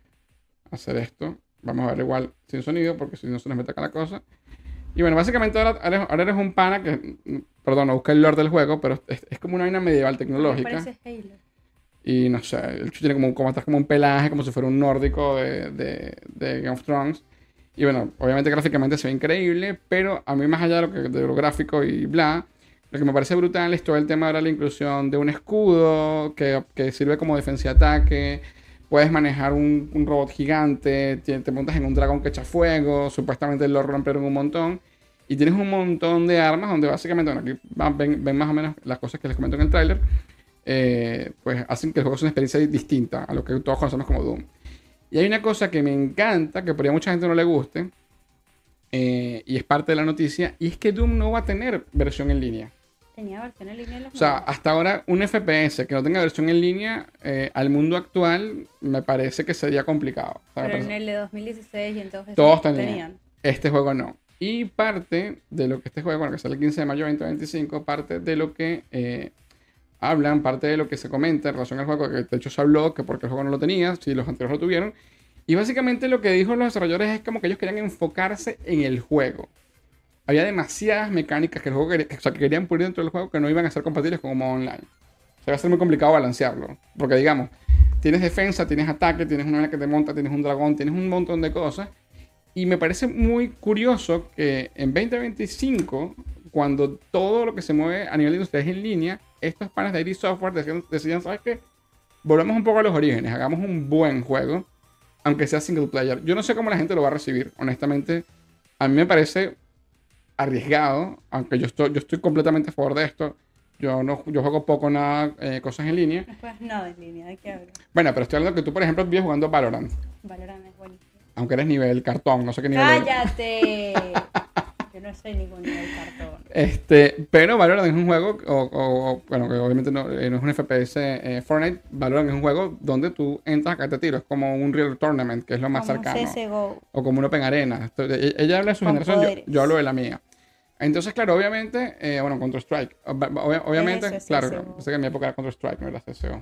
hacer esto. Vamos a ver igual sin sonido, porque si no se nos mete acá la cosa. Y bueno, básicamente ahora, ahora, ahora eres un pana que, mm, perdón, no busca el lore del juego, pero es, es como una vaina medieval me tecnológica. parece Halo. Y no sé, el hecho tiene como, como, atrás como un pelaje, como si fuera un nórdico de, de, de Game of Thrones. Y bueno, obviamente gráficamente se ve increíble, pero a mí más allá de lo, que, de lo gráfico y bla, lo que me parece brutal es todo el tema de la inclusión de un escudo que, que sirve como defensa y ataque. Puedes manejar un, un robot gigante, te, te montas en un dragón que echa fuego, supuestamente lo rompieron un montón. Y tienes un montón de armas donde básicamente, bueno, aquí van- ven, ven más o menos las cosas que les comento en el tráiler. Eh, pues hacen que el juego sea una experiencia distinta a lo que todos conocemos como Doom. Y hay una cosa que me encanta, que por ahí a mucha gente no le guste, eh, y es parte de la noticia, y es que Doom no va a tener versión en línea. Tenía versión en línea en los O sea, juegos. hasta ahora un F P S que no tenga versión en línea eh, al mundo actual me parece que sería complicado. O sea, me Pero en parece- el de dos mil dieciséis y entonces Todos tenían. Este juego no. Y parte de lo que este juego, bueno, que sale el quince de mayo de veinte veinticinco, parte de lo que eh, hablan, parte de lo que se comenta en relación al juego, que de hecho se habló que porque el juego no lo tenía, si los anteriores lo tuvieron. Y básicamente lo que dijo los desarrolladores es como que ellos querían enfocarse en el juego. Había demasiadas mecánicas que el juego quería, o sea, que querían pulir dentro del juego que no iban a ser compatibles con un modo online. O sea, va a ser muy complicado balancearlo. Porque digamos, tienes defensa, tienes ataque, tienes una vaina que te monta, tienes un dragón, tienes un montón de cosas. Y me parece muy curioso que en veinte veinticinco, cuando todo lo que se mueve a nivel de industria es en línea, estos panes de I D Software decían, decían, ¿sabes qué? Volvamos un poco a los orígenes, hagamos un buen juego, aunque sea single player. Yo no sé cómo la gente lo va a recibir, honestamente. A mí me parece arriesgado, aunque yo estoy, yo estoy completamente a favor de esto. Yo no yo juego poco nada, eh, cosas en línea. No juegas nada en línea, ¿de qué hablo? Bueno, pero estoy hablando que tú, por ejemplo, vives jugando Valorant, Valorant es buenísimo. aunque eres nivel cartón, no sé qué nivel eres. ¡Cállate! Yo no soy ningún nivel cartón. Este, pero Valorant es un juego, o, o- o, bueno, que obviamente no, eh, no es un F P S eh, Fortnite. Valorant es un juego donde tú entras a caerte tiro. Es como un Real Tournament, que es lo más Como un cercano. C S G O. O como un Open Arena. Entonces, e- ella habla de su Con generación, yo, poderes. yo hablo de la mía. Entonces, claro, obviamente, eh, bueno, Counter-Strike. Ob- ob- obviamente, Eso es claro, C S G O. pensé que en mi época era Counter-Strike, no era C S G O. O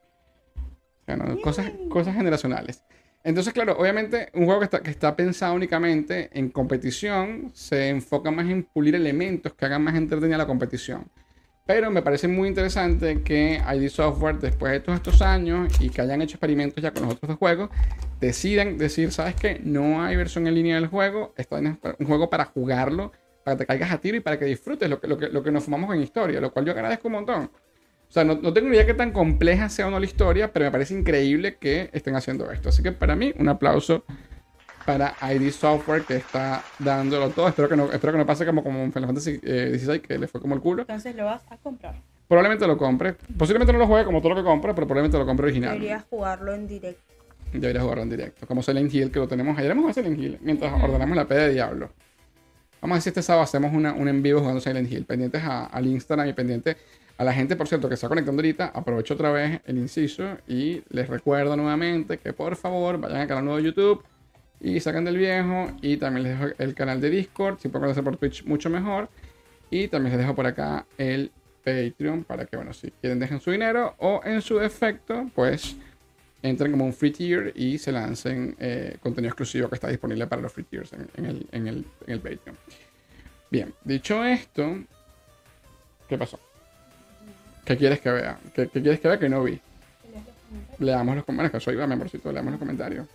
sea, no, cosas, cosas generacionales. Entonces, claro, obviamente, un juego que está, que está pensado únicamente en competición se enfoca más en pulir elementos que hagan más entretenida la competición. Pero me parece muy interesante que I D Software, después de todos estos años y que hayan hecho experimentos ya con los otros dos juegos, decidan decir, ¿sabes qué? No hay versión en línea del juego, esto es un juego para jugarlo, para que te caigas a tiro y para que disfrutes lo que, lo que, lo que nos fumamos en historia, lo cual yo agradezco un montón. O sea, no, no tengo ni idea qué tan compleja sea o no la historia, pero me parece increíble que estén haciendo esto. Así que para mí, un aplauso para I D Software que está dándolo todo. Espero que no, espero que no pase como, como en Final Fantasy eh, dieciséis, que le fue como el culo. Entonces lo vas a comprar. Probablemente lo compre. Posiblemente no lo juegue como todo lo que compre, pero probablemente lo compre original. Deberías jugarlo en directo. Debería jugarlo en directo. Como Silent Hill, que lo tenemos. Ayer vamos a Silent Hill mientras ordenamos la P de Diablo. Vamos a ver si este sábado hacemos una, un en vivo jugando Silent Hill. Pendientes a- al Instagram y pendientes. A la gente, por cierto, que se está conectando ahorita, aprovecho otra vez el inciso y les recuerdo nuevamente que por favor vayan al canal nuevo de YouTube y sacan del viejo. Y también les dejo el canal de Discord, si pueden hacer por Twitch mucho mejor. Y también les dejo por acá el Patreon para que, bueno, si quieren dejen su dinero o en su defecto, pues entren como un free tier y se lancen eh, contenido exclusivo que está disponible para los free tiers en, en, el, en, el, en el Patreon. Bien, dicho esto, ¿qué pasó? ¿Qué quieres que vea? ¿Qué, qué quieres que vea que no vi? Leamos los comentarios, que soy mi amorcito, leamos los comentarios.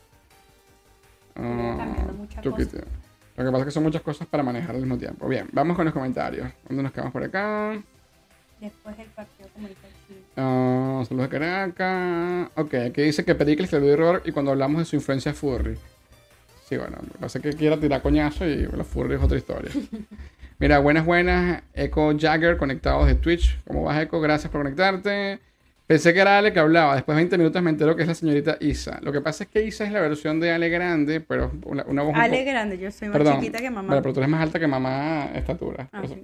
cambiando Uh, muchas tú, cosas. Kitty. Lo que pasa es que son muchas cosas para manejar al mismo tiempo. Bien, vamos con los comentarios. ¿Dónde nos quedamos por acá? Después el partido comunicativo. Uh, saludos de Caracas. Ok, aquí dice que Pericles le dio error y cuando hablamos de su influencia furry. Sí, bueno, lo que pasa es que quiera tirar coñazo y los furry es otra historia. Mira, buenas, buenas. Echo Jagger conectados de Twitch. ¿Cómo vas, Echo? Gracias por conectarte. Pensé que era Ale que hablaba. Después de veinte minutos me entero que es la señorita Isa. Lo que pasa es que Isa es la versión de Ale grande, pero una, una voz un Ale poco... grande, yo soy más Perdón, chiquita que mamá. Vale, pero tú eres más alta que mamá estatura. Ah, por eso. sí.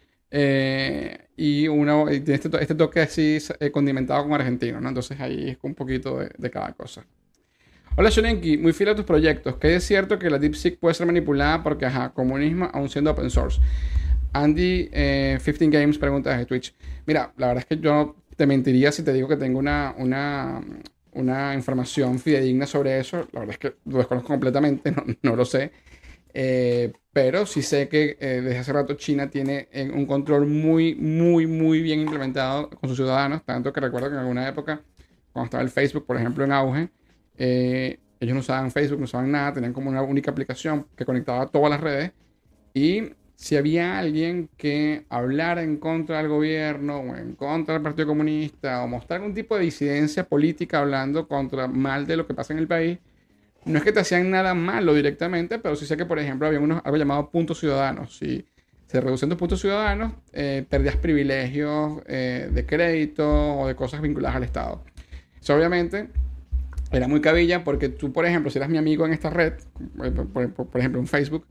Eh, y, una, y tiene este, to- este toque así eh, condimentado con argentino, ¿no? Entonces ahí es un poquito de, de cada cosa. Hola Shonenki, muy fiel a tus proyectos. ¿Qué es cierto que la DeepSeek puede ser manipulada porque, ajá, comunismo aún siendo open source? Andy eh, quince Games pregunta desde Twitch. Mira, la verdad es que yo te mentiría si te digo que tengo una, una, una información fidedigna sobre eso. La verdad es que lo desconozco completamente, no, no lo sé. Eh, pero sí sé que eh, desde hace rato China tiene eh, un control muy, muy, muy bien implementado con sus ciudadanos. Tanto que recuerdo que en alguna época, cuando estaba el Facebook, por ejemplo, en auge, eh, ellos no usaban Facebook, no usaban nada, tenían como una única aplicación que conectaba todas las redes. Y si había alguien que hablara en contra del gobierno o en contra del Partido Comunista o mostrar algún tipo de disidencia política hablando contra mal de lo que pasa en el país, no es que te hacían nada malo directamente, pero sí sé que, por ejemplo, había unos, algo llamado puntos ciudadanos. Si se reducían tus puntos ciudadanos, eh, perdías privilegios eh, de crédito o de cosas vinculadas al Estado. Eso obviamente era muy cabilla porque tú, por ejemplo, si eras mi amigo en esta red, por, por- por- por ejemplo en Facebook,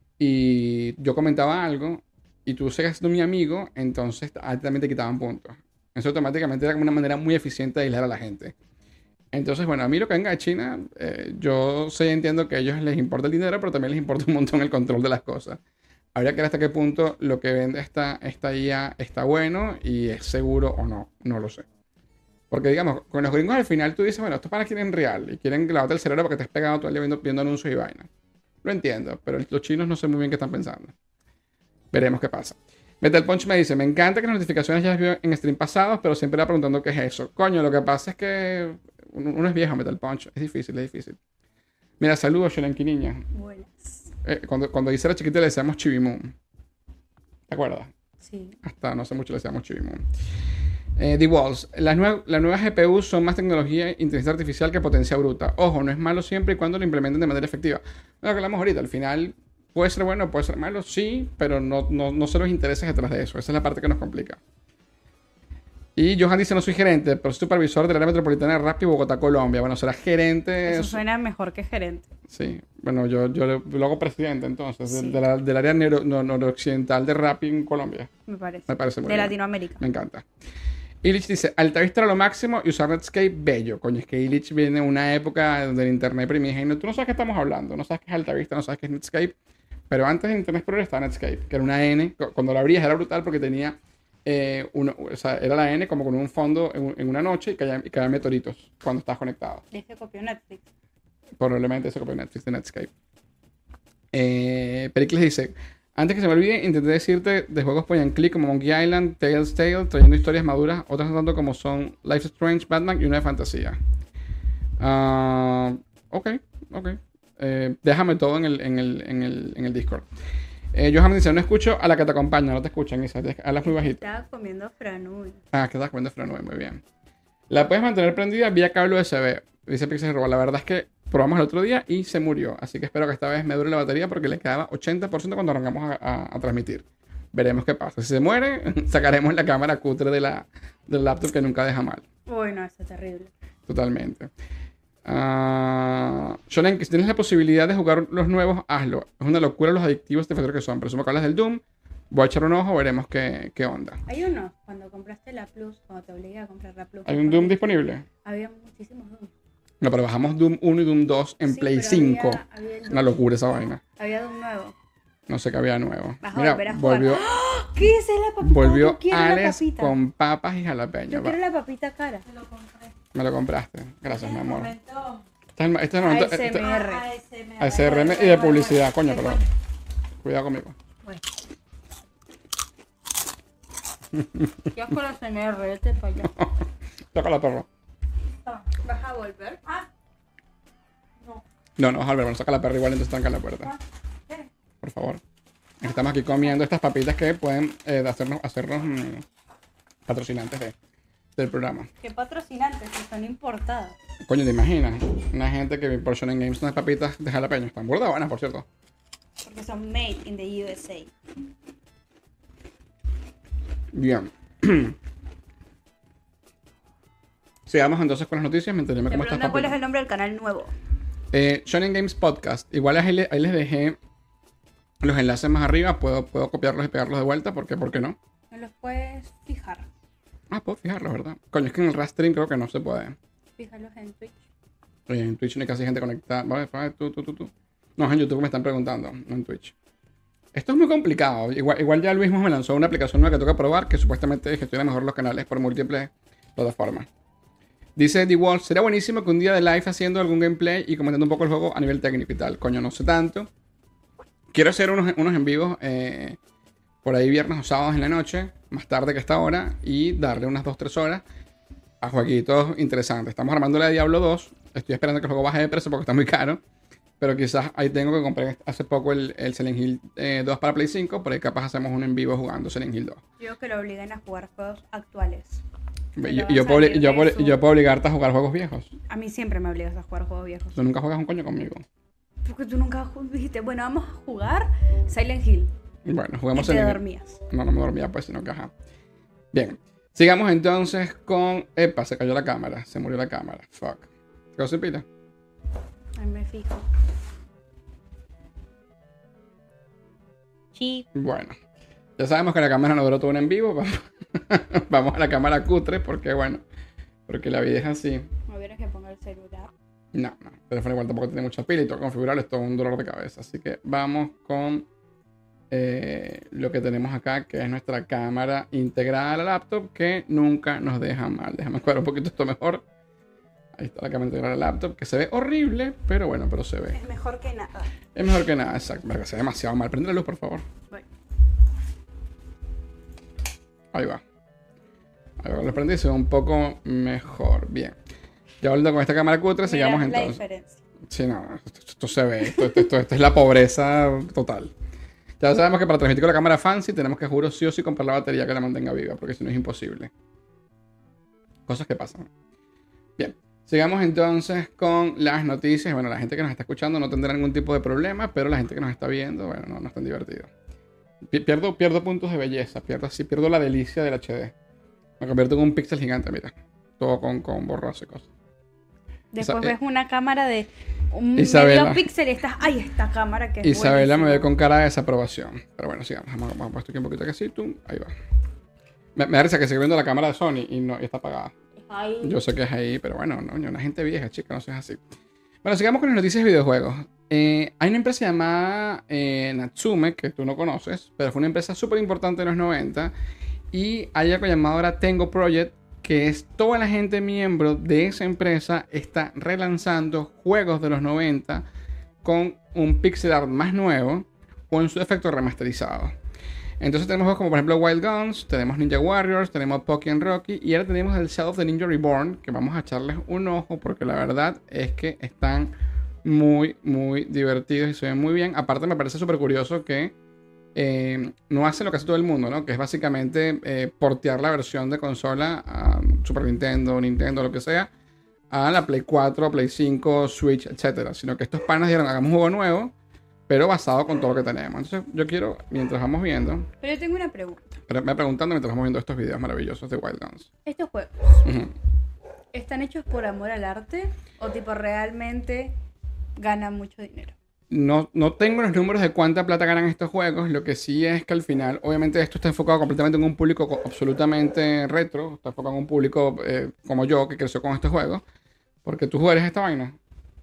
y yo comentaba algo y tú sigues siendo mi amigo, entonces a ti también te quitaban puntos. Eso automáticamente era como una manera muy eficiente de aislar a la gente. Entonces, bueno, a mí lo que venga de China, eh, yo sí entiendo que a ellos les importa el dinero, pero también les importa un montón el control de las cosas. Habría que ver hasta qué punto lo que vende esta, esta I A está bueno y es seguro o no, no lo sé. Porque, digamos, con los gringos al final tú dices, bueno, estos panas quieren real y quieren lavarte el cerebro porque te has pegado todo el día viendo, viendo anuncios y vainas. Lo entiendo, pero los chinos no sé muy bien qué están pensando. Veremos qué pasa. Metal Punch me dice, me encanta que las notificaciones ya las vio en stream pasados, pero siempre va preguntando qué es eso. Coño, lo que pasa es que uno uno es viejo, Metal Punch. Es difícil, es difícil. Mira, saludos, Sholenki niña. Buenas. Eh, cuando, cuando Isa era chiquita le decíamos Chivimoon. ¿Te acuerdas? Sí. Hasta no hace mucho le decíamos Chivimoon. Eh, The Walls. Las, nue las nuevas G P Us son más tecnología e inteligencia artificial que potencia bruta. Ojo, no es malo siempre y cuando lo implementen de manera efectiva. Lo que hablamos ahorita, al final puede ser bueno, puede ser malo, sí, pero no, no, no sé los intereses detrás de eso. Esa es la parte que nos complica. Y Johan dice, no soy gerente, pero soy supervisor del área metropolitana de Rappi, Bogotá, Colombia. Bueno, será gerente... Eso suena mejor que gerente. Sí, bueno, yo, yo lo lo hago presidente entonces, Sí. del, de la- del área nero- no- noroccidental de Rappi en Colombia. Me parece. Me parece muy De bien. Latinoamérica. Me encanta. Illich dice, Altavista era lo máximo y usar Netscape, bello. Coño, es que Illich viene de una época donde el internet primigenial, tú no sabes qué estamos hablando, no sabes qué es Altavista, no sabes qué es Netscape, pero antes de Internet Explorer estaba Netscape, que era una N, cu- cuando la abrías era brutal porque tenía, eh, uno, o sea, era la N como con un fondo en, un- en una noche y caían, y caían meteoritos cuando estás conectado. Es que copió Netflix. Probablemente se copió Netflix de Netscape. Eh, Pericles dice, antes que se me olvide, intenté decirte de juegos point and click como Monkey Island, Tales Tale, trayendo historias maduras, otras no tanto como son Life is Strange, Batman y una de fantasía. Ah, ok, ok. Eh, déjame todo en el, en el, en el, en el Discord. Eh, Johan dice, no escucho a la que te acompaña, no te escuchan, Isa, te- hablas muy bajito. Estaba comiendo franui. Ah, que estás comiendo Franue, muy bien. La puedes mantener prendida vía cable U S B. Dice Pixel Robo. La verdad es que probamos el otro día y se murió. Así que espero que esta vez me dure la batería porque le quedaba ochenta por ciento cuando arrancamos a, a- a transmitir. Veremos qué pasa. Si se muere, sacaremos la cámara cutre de la, del laptop que nunca deja mal. Uy, no, eso es terrible. Totalmente. Uh, Shonen, que si tienes la posibilidad de jugar los nuevos, hazlo. Es una locura los adictivos de factor que son. Presumo que hablas del Doom. Voy a echar un ojo, veremos qué, qué onda. Hay uno, cuando compraste la Plus, cuando te obligué a comprar la Plus. ¿Hay un Doom disponible? Había muchísimos Doom. No, pero bajamos Doom uno y Doom dos en Sí, Play pero cinco. había- había el Una Doom. locura esa vaina. Había Doom nuevo. No sé qué había nuevo. Vas a Mira, volver a jugar. volvió, ¡Ah! ¿Qué es la papita? volvió Yo quiero la Alex papita. con papas y jalapeños. Yo va. quiero la papita cara. Te lo compré. Me lo compraste. Gracias, mi En el amor. momento Este es el, este es el momento. este- A S M R. A S M R. A S R M y de publicidad, coño, pero cuidado conmigo. Bueno. ¿Qué hago con la A S M R? Vete para allá. Toca la perra. ¿Vas a volver? Ah, no. No, no, Albert, bueno, saca la perra igual, entonces tranca la puerta. Espera. Por favor. Estamos aquí comiendo estas papitas que pueden eh, hacernos, hacernos mm, patrocinantes de, del programa. ¿Qué patrocinantes? Que son importadas. Coño, ¿te imaginas? Una gente que por Shonen Games unas papitas de jalapeño. Están burda buenas, por cierto. Porque son made in the U S A. Bien. Sigamos entonces con las noticias mientras yo me Te como estas preguntan cuál es papitas. el nombre del canal nuevo. Eh, Shonen Games Podcast. Igual ahí, le- ahí les dejé los enlaces más arriba. Puedo, puedo copiarlos y pegarlos de vuelta. ¿Por qué? ¿Por qué no? No los puedes fijar. Ah, puedo fijarlos, ¿verdad? Coño, es que en el rastream creo que no se puede. Fíjalos en Twitch. Oye, en Twitch no hay casi gente conectada. Vale, vale, tú, tú, tú, tú. No, en YouTube me están preguntando, no en Twitch. Esto es muy complicado. Igual, igual ya Luis me lanzó una aplicación nueva que tengo que probar que supuestamente gestiona mejor los canales por múltiples plataformas. Dice The Wolf, sería buenísimo que un día de live haciendo algún gameplay y comentando un poco el juego a nivel técnico y tal. Coño, no sé tanto. Quiero hacer unos, unos en vivos eh, por ahí viernes o sábados en la noche, más tarde que esta hora, y darle unas dos tres horas a jueguitos interesantes. Estamos armando la Diablo dos. Estoy esperando que el juego baje de precio porque está muy caro. Pero quizás ahí tengo que comprar hace poco el, el Silent Hill eh, dos para Play cinco. Por ahí capaz hacemos un en vivo jugando Silent Hill dos. Yo digo que lo obliguen a jugar juegos actuales. Y Pero yo, va y yo a puedo, salir y yo de puedo- su- y yo puedo obligarte a jugar juegos viejos. A mí siempre me obligas a jugar juegos viejos. Tú nunca juegas un coño conmigo. Porque tú nunca ju- dijiste, bueno, vamos a jugar Silent Hill. Y bueno, Y jugamos te Silent Hill. dormías. No, no me dormía pues, sino que ajá. Bien. Sigamos entonces con... Epa, se cayó la cámara. Se murió la cámara. Fuck. ¿Se quedó sin pila? Ahí me fijo. Sí. Bueno. Ya sabemos que la cámara no duró todo un en vivo. Vamos, vamos a la cámara cutre porque bueno. Porque la vida es así. Me hubiera que poner el celular. No, no. El teléfono igual tampoco tiene mucha pila y todo configurarlo es todo un dolor de cabeza. Así que vamos con eh, lo que tenemos acá, que es nuestra cámara integrada a la laptop, que nunca nos deja mal. Déjame cuadrar un poquito esto mejor. Ahí está la cámara integrada a la laptop, que se ve horrible, pero bueno, pero se ve. Es mejor que nada. Es mejor que nada, exacto. Verga, se ve demasiado mal. Prende la luz, por favor. Voy. Ahí va. Ahí va, lo prendí y se ve un poco mejor. Bien. Ya volviendo con esta cámara cutre, sigamos Mira la entonces. diferencia. Sí, no, esto, esto se ve, esto, esto, esto- esto es la pobreza total. Ya sabemos que para transmitir con la cámara fancy tenemos que, juro, sí o sí comprar la batería que la mantenga viva, porque si no es imposible. Cosas que pasan. Bien, sigamos entonces con las noticias. Bueno, la gente que nos está escuchando no tendrá ningún tipo de problema, pero la gente que nos está viendo, bueno, no, no es tan divertido. Pi- Pierdo, pierdo puntos de belleza, pierdo así, pierdo la delicia del H D. Me convierto en un píxel gigante, mira. Todo con, con borroso y cosas. Después Isa- ves una cámara de un Isabela. medio píxel y estás, ay, esta cámara que es Isabela me ve buenísima". con cara de desaprobación. Pero bueno, sigamos. Vamos, vamos a puesto aquí un poquito así. Tú, ahí va. Me, me da risa que sigue viendo la cámara de Sony y no y está apagada. Ay, Yo sé que es ahí, pero bueno, no, una gente vieja, chica, no seas así. Bueno, sigamos con las noticias de videojuegos. Eh, hay una empresa llamada eh, Natsume, que tú no conoces, pero fue una empresa súper importante en los noventa. Y hay algo llamado ahora Tengo Project, que es toda la gente miembro de esa empresa está relanzando juegos de los noventa con un pixel art más nuevo o en su efecto remasterizado. Entonces tenemos juegos como por ejemplo Wild Guns, tenemos Ninja Warriors, tenemos Pokémon Rocky y ahora tenemos el Shadow of the Ninja Reborn, que vamos a echarles un ojo porque la verdad es que están muy, muy divertidos y se ven muy bien. Aparte me parece súper curioso que eh, no hace lo que hace todo el mundo, ¿no? Que es básicamente eh, portear la versión de consola a Super Nintendo, Nintendo, lo que sea, a la Play cuatro, Play cinco, Switch, etcétera. Sino que estos panas dijeron, hagamos un juego nuevo, pero basado con todo lo que tenemos. Entonces yo quiero, mientras vamos viendo, pero yo tengo una pregunta. pero me preguntando mientras vamos viendo estos videos maravillosos de Wild Guns. ¿Estos juegos Ujú. están hechos por amor al arte o tipo realmente ganan mucho dinero? No, no tengo los números de cuánta plata ganan estos juegos. Lo que sí es que al final, obviamente, esto está enfocado completamente en un público co- absolutamente retro. Está enfocado en un público eh, como yo, que creció con estos juegos. Porque tú juegas esta vaina.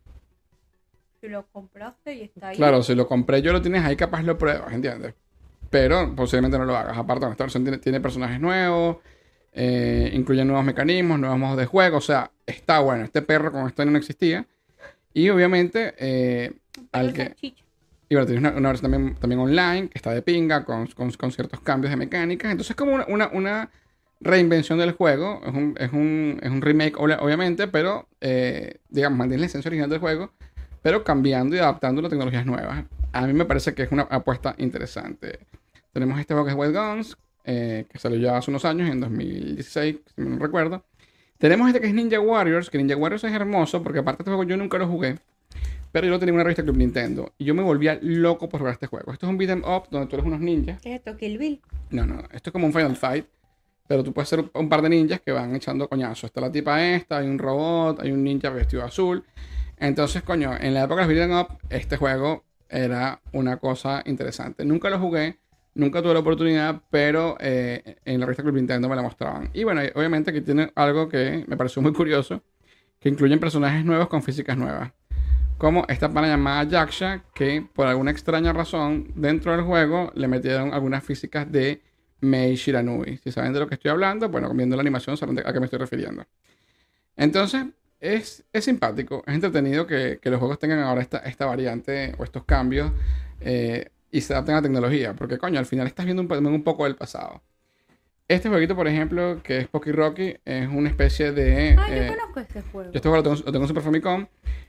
Si lo compraste y está ahí. Claro, si lo compré yo, lo tienes ahí, capaz lo pruebas, ¿entiendes? Pero posiblemente no lo hagas. Aparte, esta versión tiene, tiene personajes nuevos, eh, incluye nuevos mecanismos, nuevos modos de juego. O sea, está bueno. Este perro con esto no existía. Y obviamente, eh, al que. Salchicha. Y bueno, tienes una, una versión también, también online, que está de pinga, con, con- con ciertos cambios de mecánicas. Entonces es como una, una- una reinvención del juego. Es un, es un, es un remake, obvia- obviamente, pero, eh, digamos, mantiene la esencia original del juego, pero cambiando y adaptando a tecnologías nuevas. A mí me parece que es una apuesta interesante. Tenemos este juego que es Wild Guns, eh, que salió ya hace unos años, en dos mil dieciséis, si no recuerdo. Tenemos este que es Ninja Warriors, que Ninja Warriors es hermoso, porque aparte de este juego yo nunca lo jugué. Pero yo lo tenía en una revista Club Nintendo. Y yo me volvía loco por jugar este juego. Esto es un beat 'em up donde tú eres unos ninjas. ¿Qué es esto? Kill Bill. No, no, esto es como un Final Fight. Pero tú puedes ser un par de ninjas que van echando coñazos. Está la tipa esta, hay un robot, hay un ninja vestido de azul. Entonces, coño, en la época de los beat 'em up, este juego era una cosa interesante. Nunca lo jugué, nunca tuve la oportunidad, pero eh, en la revista Club Nintendo me la mostraban. Y bueno, obviamente aquí tiene algo que me pareció muy curioso, que incluyen personajes nuevos con físicas nuevas. Como esta pana llamada Yaksha, que por alguna extraña razón dentro del juego le metieron algunas físicas de Mei Shiranui. Si saben de lo que estoy hablando, bueno, viendo la animación sabrán a qué me estoy refiriendo. Entonces, es, es simpático, es entretenido que, que los juegos tengan ahora esta, esta variante o estos cambios eh, y se adapten a la tecnología, porque coño, al final estás viendo un, po- un poco del pasado. Este jueguito, por ejemplo, que es Poki Rocky, es una especie de... Ah, yo eh, conozco este juego. yo este juego lo tengo, lo tengo en Super Famicom.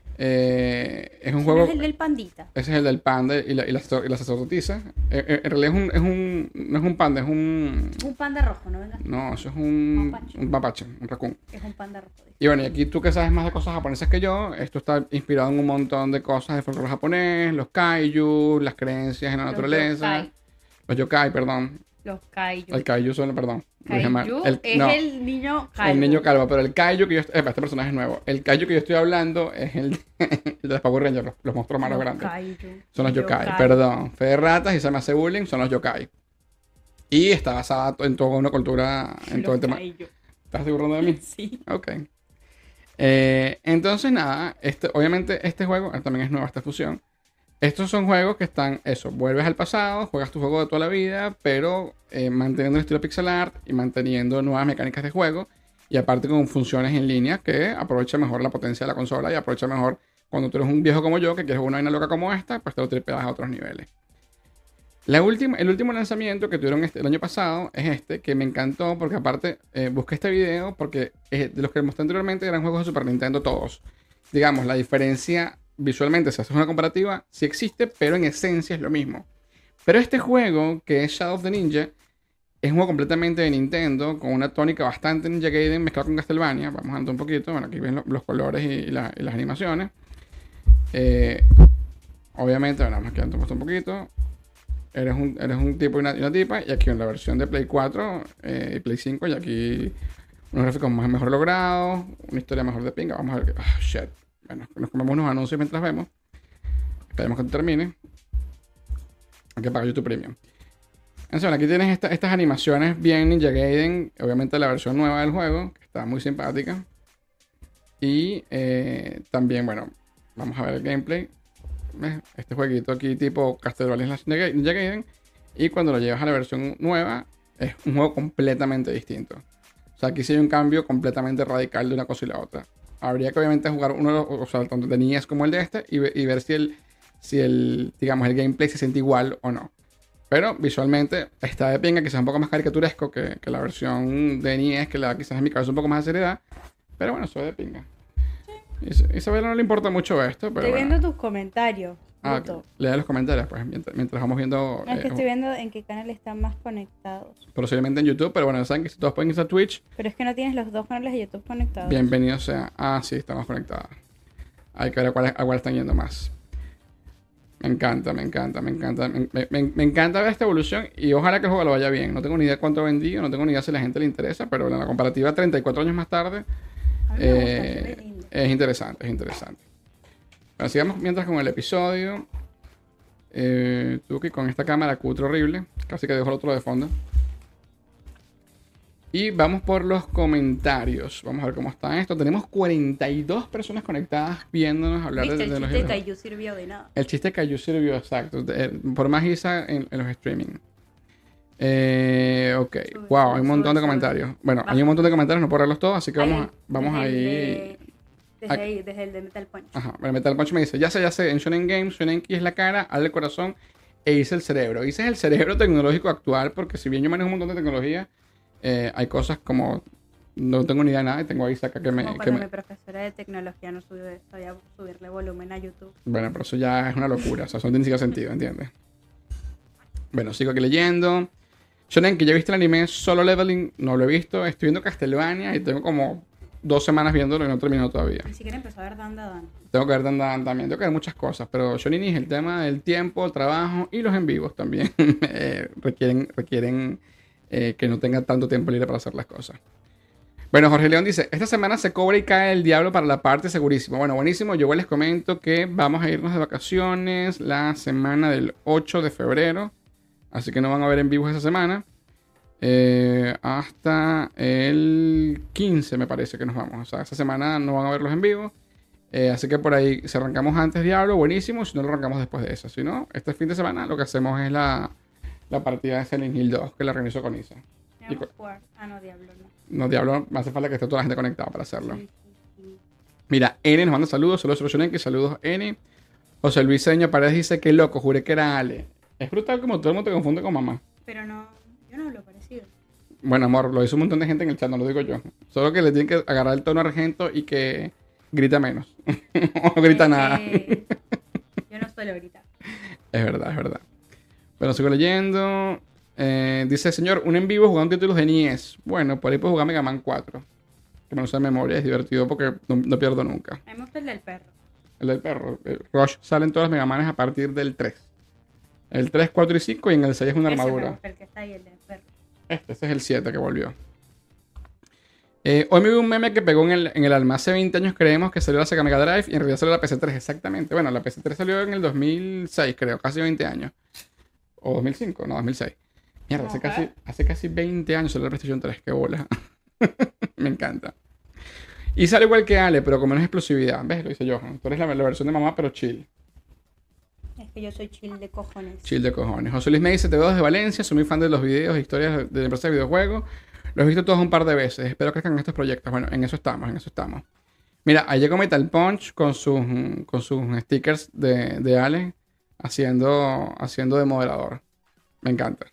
Eh, es un Ese juego... no es el del pandita. Ese es el del panda y la, y la, sacerdotisa. y la sacerdotisa. Eh, eh, en realidad es un, es un... No es un panda, es un... Un panda rojo, ¿no? Venga. No, eso es un... Mapache. Un mapache, un raccoon. Es un panda rojo. dice. Y bueno, y aquí tú que sabes más de cosas japonesas que yo, esto está inspirado en un montón de cosas de folclore japonés, los kaiju, las creencias en la Los naturaleza. yokai. Los yokai, perdón. Los kaiju. El kaiju son, perdón. lo dije mal. Kaiju El- es no, el niño calvo. el niño calvo, pero el kaiju que yo... Epa, este personaje es nuevo. El kaiju que yo estoy hablando es el, el de los Power Rangers, los, los monstruos malos Los grandes. kaiju. Son los yokai, perdón. Fe de ratas y se me hace bullying, son los yokai. Y está basada en toda una cultura, en Los todo el tema. kaiju. ¿Estás burlando de mí? Sí. Ok. Eh, entonces, nada, este, obviamente este juego eh, también es nueva esta fusión. Estos son juegos que están, eso, vuelves al pasado, juegas tu juego de toda la vida, pero eh, manteniendo el estilo pixel art y manteniendo nuevas mecánicas de juego. Y aparte con funciones en línea que aprovecha mejor la potencia de la consola y aprovecha mejor cuando tú eres un viejo como yo que quieres una vaina loca como esta, pues te lo tripeas a otros niveles. La última, el último lanzamiento que tuvieron este, el año pasado es este, que me encantó porque aparte eh, busqué este video porque eh, de los que mostré anteriormente eran juegos de Super Nintendo todos. Digamos, la diferencia visualmente, si haces una comparativa, sí existe, pero en esencia es lo mismo. Pero este juego, que es Shadow of the Ninja, es un juego completamente de Nintendo, con una tónica bastante Ninja Gaiden mezclado con Castlevania. Vamos a andar un poquito, bueno, aquí ven lo- los colores y, y la- y las animaciones. Eh, obviamente, bueno, vamos a quedar un poquito. Eres un, eres un tipo y una, y una tipa. Y aquí en la versión de Play cuatro eh, y Play cinco. Y aquí unos gráficos más mejor logrados. Una historia mejor de pinga. Vamos a ver. Ah, shit. Bueno, nos comemos unos anuncios mientras vemos. Esperemos que termine. Hay que pagar YouTube Premium. Entonces, bueno, aquí tienes esta- estas animaciones bien Ninja Gaiden. Obviamente la versión nueva del juego. Que está muy simpática. Y eh, también, bueno, vamos a ver el gameplay. ¿Ves? Este jueguito aquí tipo Castlevania slash Ninja Ninja Gaiden. Y cuando lo llevas a la versión nueva, es un juego completamente distinto. O sea, aquí sí hay un cambio completamente radical de una cosa y la otra. Habría que obviamente jugar uno, de los- o sea, tanto de N E S como el de este, y, ve- y ver si el, si el, digamos, el gameplay se siente igual o no. Pero visualmente está de pinga, quizás un poco más caricaturesco que, que la versión de N E S, que le da quizás en mi cabeza un poco más de seriedad. Pero bueno, eso es de pinga. Is- Isabela no le importa mucho esto, pero Estoy bueno. viendo tus comentarios. Ah, Bruto. ok. Lea los comentarios, pues, mientras, mientras vamos viendo. No, es que eh, estoy viendo en qué canal están más conectados. posiblemente en YouTube, pero bueno, ya saben que si todos pueden irse a Twitch, Pero es que no tienes los dos canales de YouTube conectados. bienvenido sea. Ah, sí, estamos conectados. Hay que ver a cuál, a cuál están yendo más. Me encanta, me encanta, me encanta. Me, me- me- me encanta ver esta evolución y ojalá que el juego lo vaya bien. No tengo ni idea cuánto he vendido, no tengo ni idea si a la gente le interesa, pero en la comparativa treinta y cuatro años más tarde A mí me gusta, eh, se ve lindo. es interesante, es interesante. Bueno, sigamos mientras con el episodio. Eh, Tuki con esta cámara cutre horrible. Casi que dejo el otro de fondo. Y vamos por los comentarios. Vamos a ver cómo está esto. Tenemos cuarenta y dos personas conectadas viéndonos hablar de ¿Viste? El tecnología. chiste de Caillou sirvió de nada. El chiste de Caillou sirvió, exacto. Eh, Por más Isa en, en los streaming. Eh, ok. Sube, Wow, sube, hay un montón sube, de comentarios. sube. Bueno, Baja. hay un montón de comentarios, no puedo leerlos todos, así que vamos, Ahí, a, vamos desde el ahí. de- Desde, Ah. ahí, desde el de Metal Punch. Ajá, bueno, Metal Punch me dice, ya sé, ya sé, en Shonen Games, Shonen Ki es la cara, Ale el corazón e Isa el cerebro. Isa es el cerebro tecnológico actual, porque si bien yo manejo un montón de tecnología, eh, hay cosas como, no tengo ni idea de nada y tengo a Isa acá que me... Como que cuando me- mi profesora de tecnología no subió, sabía subirle volumen a YouTube. Bueno, pero eso ya es una locura, o sea, eso no tiene ni siquiera sentido, ¿entiendes? Bueno, sigo aquí leyendo. Shonen Ki, ¿ya viste el anime Solo Leveling? No lo he visto, estoy viendo Castlevania y tengo como dos semanas viéndolo y no he terminado todavía. Ni siquiera empezó a ver Dan Dan. Tengo que ver Dan Dan también, tengo que ver muchas cosas, pero Shonen es el tema del tiempo, el trabajo y los en vivos también eh, requieren, requieren eh, que no tenga tanto tiempo libre para hacer las cosas. Bueno, Jorge León dice, esta semana se cobra y cae el diablo para la parte segurísimo. Bueno, buenísimo, yo les comento que vamos a irnos de vacaciones la semana del ocho de febrero, así que no van a ver en vivos esa semana. Eh, hasta el quince me parece que nos vamos. O sea, esa semana no van a verlos en vivo. Eh, así que por ahí, si arrancamos antes Diablo, buenísimo. Si no, lo arrancamos después de eso. Si no, este fin de semana lo que hacemos es la, la partida de Silent Hill dos, que la organizo con Isa. Y Vamos cu- a jugar. Ah, no, Diablo, no. No, Diablo, me hace falta que esté toda la gente conectada para hacerlo. Sí, sí, sí. Mira, N nos manda saludos. Saludos, Solucionenki. Saludos, N. José Luis Seño Paredes dice que loco, juré que era Ale. Es brutal como todo el mundo te confunde con mamá. Pero no, yo no hablo parecido. Bueno, amor, lo hizo un montón de gente en el chat, no lo digo yo. Solo que le tienen que agarrar el tono argento y que grita menos. O no grita Es nada. que yo no suelo gritar. Es verdad, es verdad. Bueno, sigo leyendo. Eh, dice, señor, un en vivo jugando títulos de N E S. Bueno, por ahí puedo jugar Mega Man cuatro. Que me lo sé de memoria, es divertido porque no, no pierdo nunca. A mí me gusta el del perro. El del perro. El Rush salen todas las Mega Manes a partir del tres. El tres, cuatro y cinco y en el seis es una Ese me armadura. gusta, el que está ahí, el del perro. Este, este es el siete que volvió. Eh, hoy me vi un meme que pegó en el, en el alma. Hace veinte años creemos que salió la Sega Mega Drive y en realidad salió la P S tres. Exactamente. Bueno, la P S tres salió en el dos mil seis, creo. Casi veinte años. O dos mil cinco, no, dos mil seis. Mierda, hace, Ok. casi, hace casi veinte años salió la PlayStation tres. Qué bola. Me encanta. Y sale igual que Ale, pero con menos explosividad. ¿Ves? Lo dice Johan. Tú eres la, la versión de mamá, pero chill. Es que yo soy chill de cojones. Chill de cojones. José Luis me dice, te veo desde Valencia, soy muy fan de los videos e historias de, de empresas de videojuegos. Los he visto todos un par de veces. Espero que crezcan estos proyectos. Bueno, en eso estamos, en eso estamos. Mira, ahí llegó Metal Punch con sus, con sus stickers de, de Ale haciendo, haciendo de moderador. Me encanta.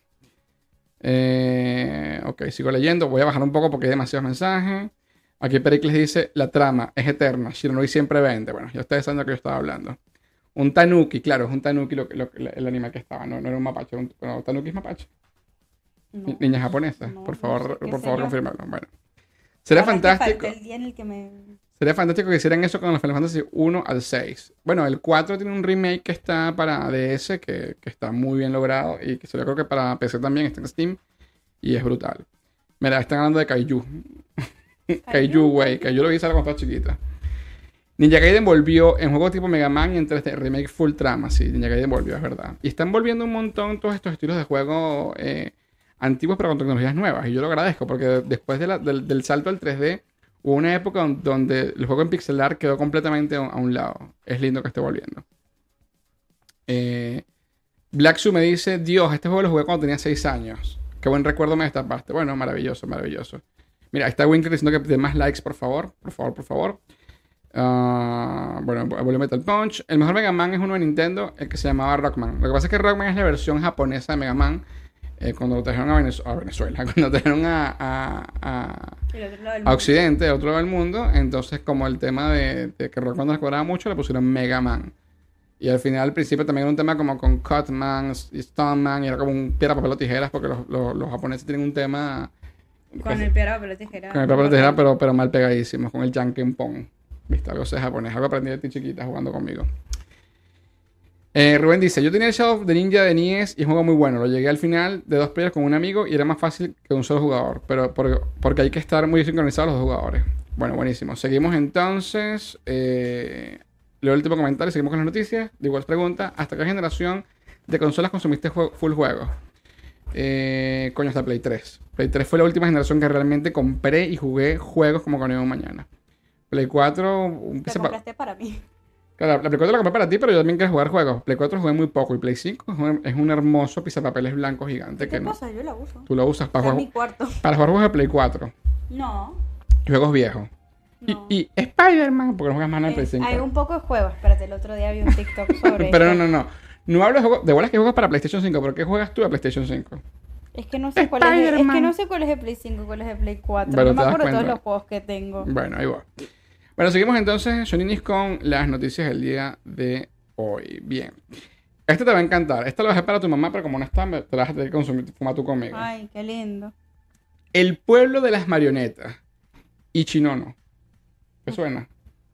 Eh, ok, sigo leyendo. Voy a bajar un poco porque hay demasiados mensajes. Aquí Pericles dice, la trama es eterna. Shiranui siempre vende. Bueno, ya ustedes saben de lo que yo estaba hablando. Un tanuki, claro, es un tanuki lo, lo- el animal que estaba. No, no era un mapache. Era un, no, tanuki es mapache. No, Niña japonesa, no, por no favor, sé qué por sé favor, yo. confirmarlo. Bueno. Sería Ahora que fantástico. falta el día en el que me... Sería fantástico que hicieran eso con los Final Fantasy uno al seis. Bueno, el cuatro tiene un remake que está para D S, que, que está muy bien logrado. Y que yo creo que para P C también está en Steam. Y es brutal. Mira, están hablando de Kaiju. Kaiju, güey. Kaiju lo vi cuando estaba chiquita. Ninja Gaiden volvió en juegos tipo Mega Man y en tres D. Remake full trama. Sí, Ninja Gaiden volvió, es verdad. Y están volviendo un montón todos estos estilos de juego eh, antiguos pero con tecnologías nuevas. Y yo lo agradezco porque después de la- del, del salto al tres D hubo una época don- donde el juego en pixel art quedó completamente a, a un lado. Es lindo que esté volviendo. Eh, Black Su me dice, Dios, este juego lo jugué cuando tenía seis años. Qué buen recuerdo me destapaste. Bueno, maravilloso, maravilloso. Mira, ahí está Winker diciendo que de más likes, por favor. Por favor, por favor. Ah, bueno, vuelve Metal Punch. El mejor Mega Man es uno de Nintendo, el que se llamaba Rockman. Lo que pasa es que Rockman es la versión japonesa de Mega Man. eh, cuando lo trajeron a, Venez- a Venezuela, cuando lo trajeron a, a- a- El otro lado del a mundo. Occidente, a otro lado del mundo. Entonces, como el tema de, de que Rockman no les cuadraba mucho, le pusieron Mega Man. Y al final, al principio, también era un tema como con Cutman y Stoneman. Y era como un piedra, papel o tijeras, porque los, los- los japoneses tienen un tema. Con el piedra, papel o tijera. Con el papel de tijera, pero, pero mal pegadísimos, con el Janken Pong. ¿Viste? Algo sé japonés. Algo aprendí de ti chiquita jugando conmigo. Eh, Rubén dice, yo tenía el Shadow de Ninja de N E S y es un juego muy bueno. Lo llegué al final de dos players con un amigo y era más fácil que un solo jugador. Pero por- porque hay que estar muy sincronizados los dos jugadores. Bueno, buenísimo. Seguimos entonces. Eh, leo el último comentario y seguimos con las noticias. De igual pregunta, ¿hasta qué generación de consolas consumiste jue- full juegos? Eh, coño, hasta Play tres. Play tres fue la última generación que realmente compré y jugué juegos como con mañana. Play cuatro... un- Te sepa- compraste para mí. Claro, la Play cuatro la compré para ti, pero yo también quiero jugar juegos. Play cuatro jugué muy poco y Play cinco es un, es un hermoso pisapapeles blanco gigante ¿Qué que te no. pasa? Yo la uso. Tú lo usas para Está en jugar, mi cuarto. para jugar juegos de Play cuatro. No, Juegos viejos. no. Y, y Spider-Man, porque no juegas más en el Play Es- cinco. hay un poco de juegos. Espérate, el otro día vi un TikTok sobre Pero no, esto. no, no. No hablo de juegos, de bolas que juegas para PlayStation cinco, pero ¿qué juegas tú a PlayStation cinco? Es que no sé cuál es, de- es Spider-Man. que no sé cuál es de Play cinco, cuál es de Play cuatro. Pero no te me das acuerdo todos cuenta. los juegos que tengo. Bueno, ahí va. Bueno, seguimos entonces, Shoninis, con las noticias del día de hoy. Bien. Este te va a encantar. Esta lo dejé para tu mamá, pero como no está, me- te la vas a tener que consumir, fumar tú conmigo. Ay, qué lindo. El pueblo de las marionetas. Ichinono. ¿Te suena?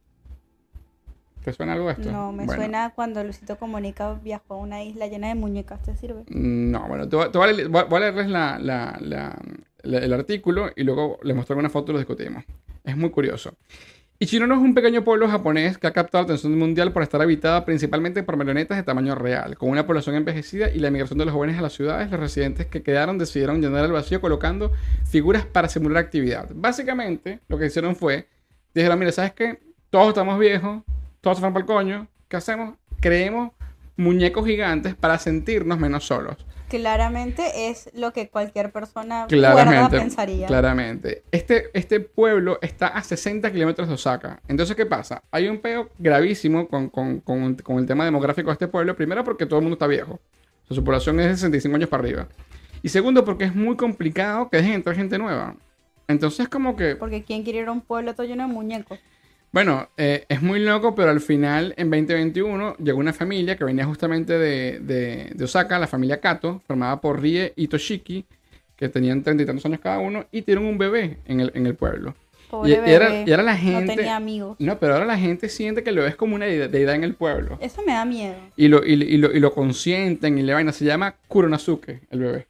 ¿Te suena algo de esto? No, me Bueno. suena cuando Luisito Comunica viajó a una isla llena de muñecas. ¿Te sirve? No, bueno, te voy, te voy a, leer- voy a- voy a leerles la- la- la- la- el artículo y luego les muestro una foto y lo discutimos. Es muy curioso. Ichinono es un pequeño pueblo japonés que ha captado la atención mundial por estar habitada principalmente por marionetas de tamaño real. Con una población envejecida y la migración de los jóvenes a las ciudades, los residentes que quedaron decidieron llenar el vacío colocando figuras para simular actividad. Básicamente, lo que hicieron fue, dijeron, mira, ¿sabes qué? Todos estamos viejos, todos se van para el coño. ¿Qué hacemos? Creemos muñecos gigantes para sentirnos menos solos. Claramente es lo que cualquier persona cuerda Claramente, pensaría. claramente. Este, este pueblo está a sesenta kilómetros de Osaka. Entonces, ¿qué pasa? Hay un peo gravísimo con, con- con- con el tema demográfico de este pueblo. Primero, porque todo el mundo está viejo. O sea, su población es de sesenta y cinco años para arriba. Y segundo, porque es muy complicado que dejen entrar gente nueva. Entonces, como que... Porque ¿quién quiere ir a un pueblo todo lleno de muñecos? Bueno, eh, es muy loco, pero al final, en veinte veintiuno, llegó una familia que venía justamente de, de- de Osaka, la familia Kato, formada por Rie y Toshiki, que tenían treinta y tantos años cada uno, y tienen un bebé en el, en el pueblo. Pobre Y- y era- bebé. y era la No gente- tenía amigos. No, pero ahora la gente siente que lo es como una deidad deidad en el pueblo. Eso me da miedo. Y lo, y, y lo, y lo consienten y le vaina. Se llama Kuronosuke, el bebé.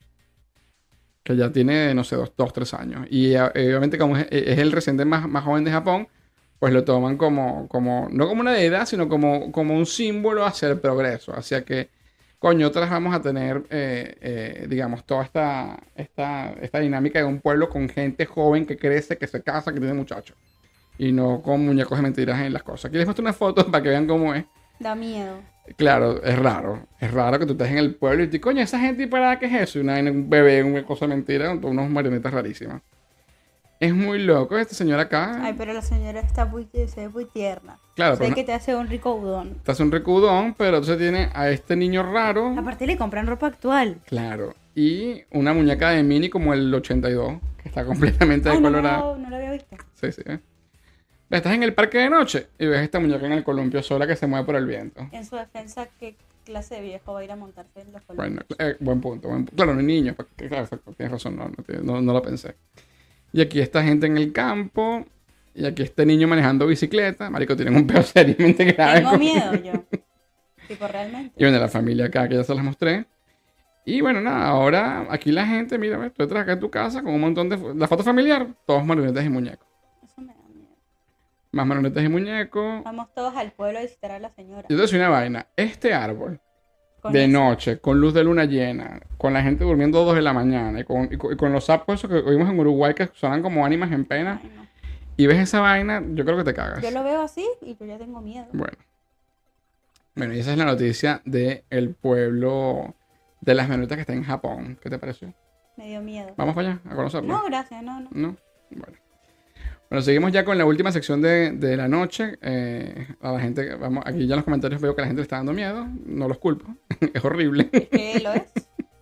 Que ya tiene, no sé, dos, dos tres años. Y eh, obviamente como es, es el residente más, más joven de Japón, pues lo toman como, como no como una deidad, sino como, como un símbolo hacia el progreso. Hacia que, coño, otras vamos a tener, eh, eh, digamos, toda esta, esta, esta dinámica de un pueblo con gente joven que crece, que se casa, que tiene muchachos. Y no con muñecos de mentiras en las cosas. Aquí les muestro una foto para que vean cómo es. Da miedo. Claro, es raro. Es raro que tú estés en el pueblo y te coño, esa gente y para qué es eso. Y una vaina, un bebé, una cosa de mentira, con unos marionetas rarísimas. Es muy loco este señor acá. Ay, pero la señora está muy, se ve muy tierna. Claro, Sé pero que te hace un rico udon. te hace un recudón, pero entonces tiene a este niño raro. Aparte le compran ropa actual. Claro. Y una muñeca de Mini como el ochenta y dos, que está completamente Ay, no, decolorada. no, no lo había visto. Sí, sí. ¿eh? Estás en el parque de noche y ves esta muñeca en el columpio sola que se mueve por el viento. En su defensa, ¿qué clase de viejo va a ir a montarse en los Bueno, columpios? eh, buen punto, buen pu- Claro, no hay niños. porque- Claro, exacto, tienes razón, no, no, tiene- no- no lo pensé. Y aquí está gente en el campo. Y aquí este niño manejando bicicleta. Marico, tienen un pedo seriamente grave. Tengo con- miedo yo. Tipo, realmente. Y bueno, la familia acá que ya se las mostré. Y bueno, nada, ahora aquí la gente, mira, ves, tú detrás acá en tu casa con un montón de... fo- La foto familiar, todos marionetas y muñecos. Eso me da miedo. Más marionetas y muñecos. Vamos todos al pueblo a visitar a la señora. Yo te decía una vaina. Este árbol, Con de eso. noche, con luz de luna llena, con la gente durmiendo a dos de la mañana, y con, y con, y con los sapos esos que oímos en Uruguay que sonan como ánimas en pena, Ay, no. y ves esa vaina, yo creo que te cagas. Yo lo veo así y yo ya tengo miedo. Bueno. Bueno, y esa es la noticia del pueblo de las marionetas que está en Japón. ¿Qué te pareció? Me dio miedo. Vamos para allá a conocerlo. No, gracias, no, no. ¿No? Bueno. Bueno, seguimos ya con la última sección de, de la noche. Eh, a la gente, vamos, aquí ya en los comentarios veo que a la gente le está dando miedo. No los culpo. Es horrible. Es que lo es.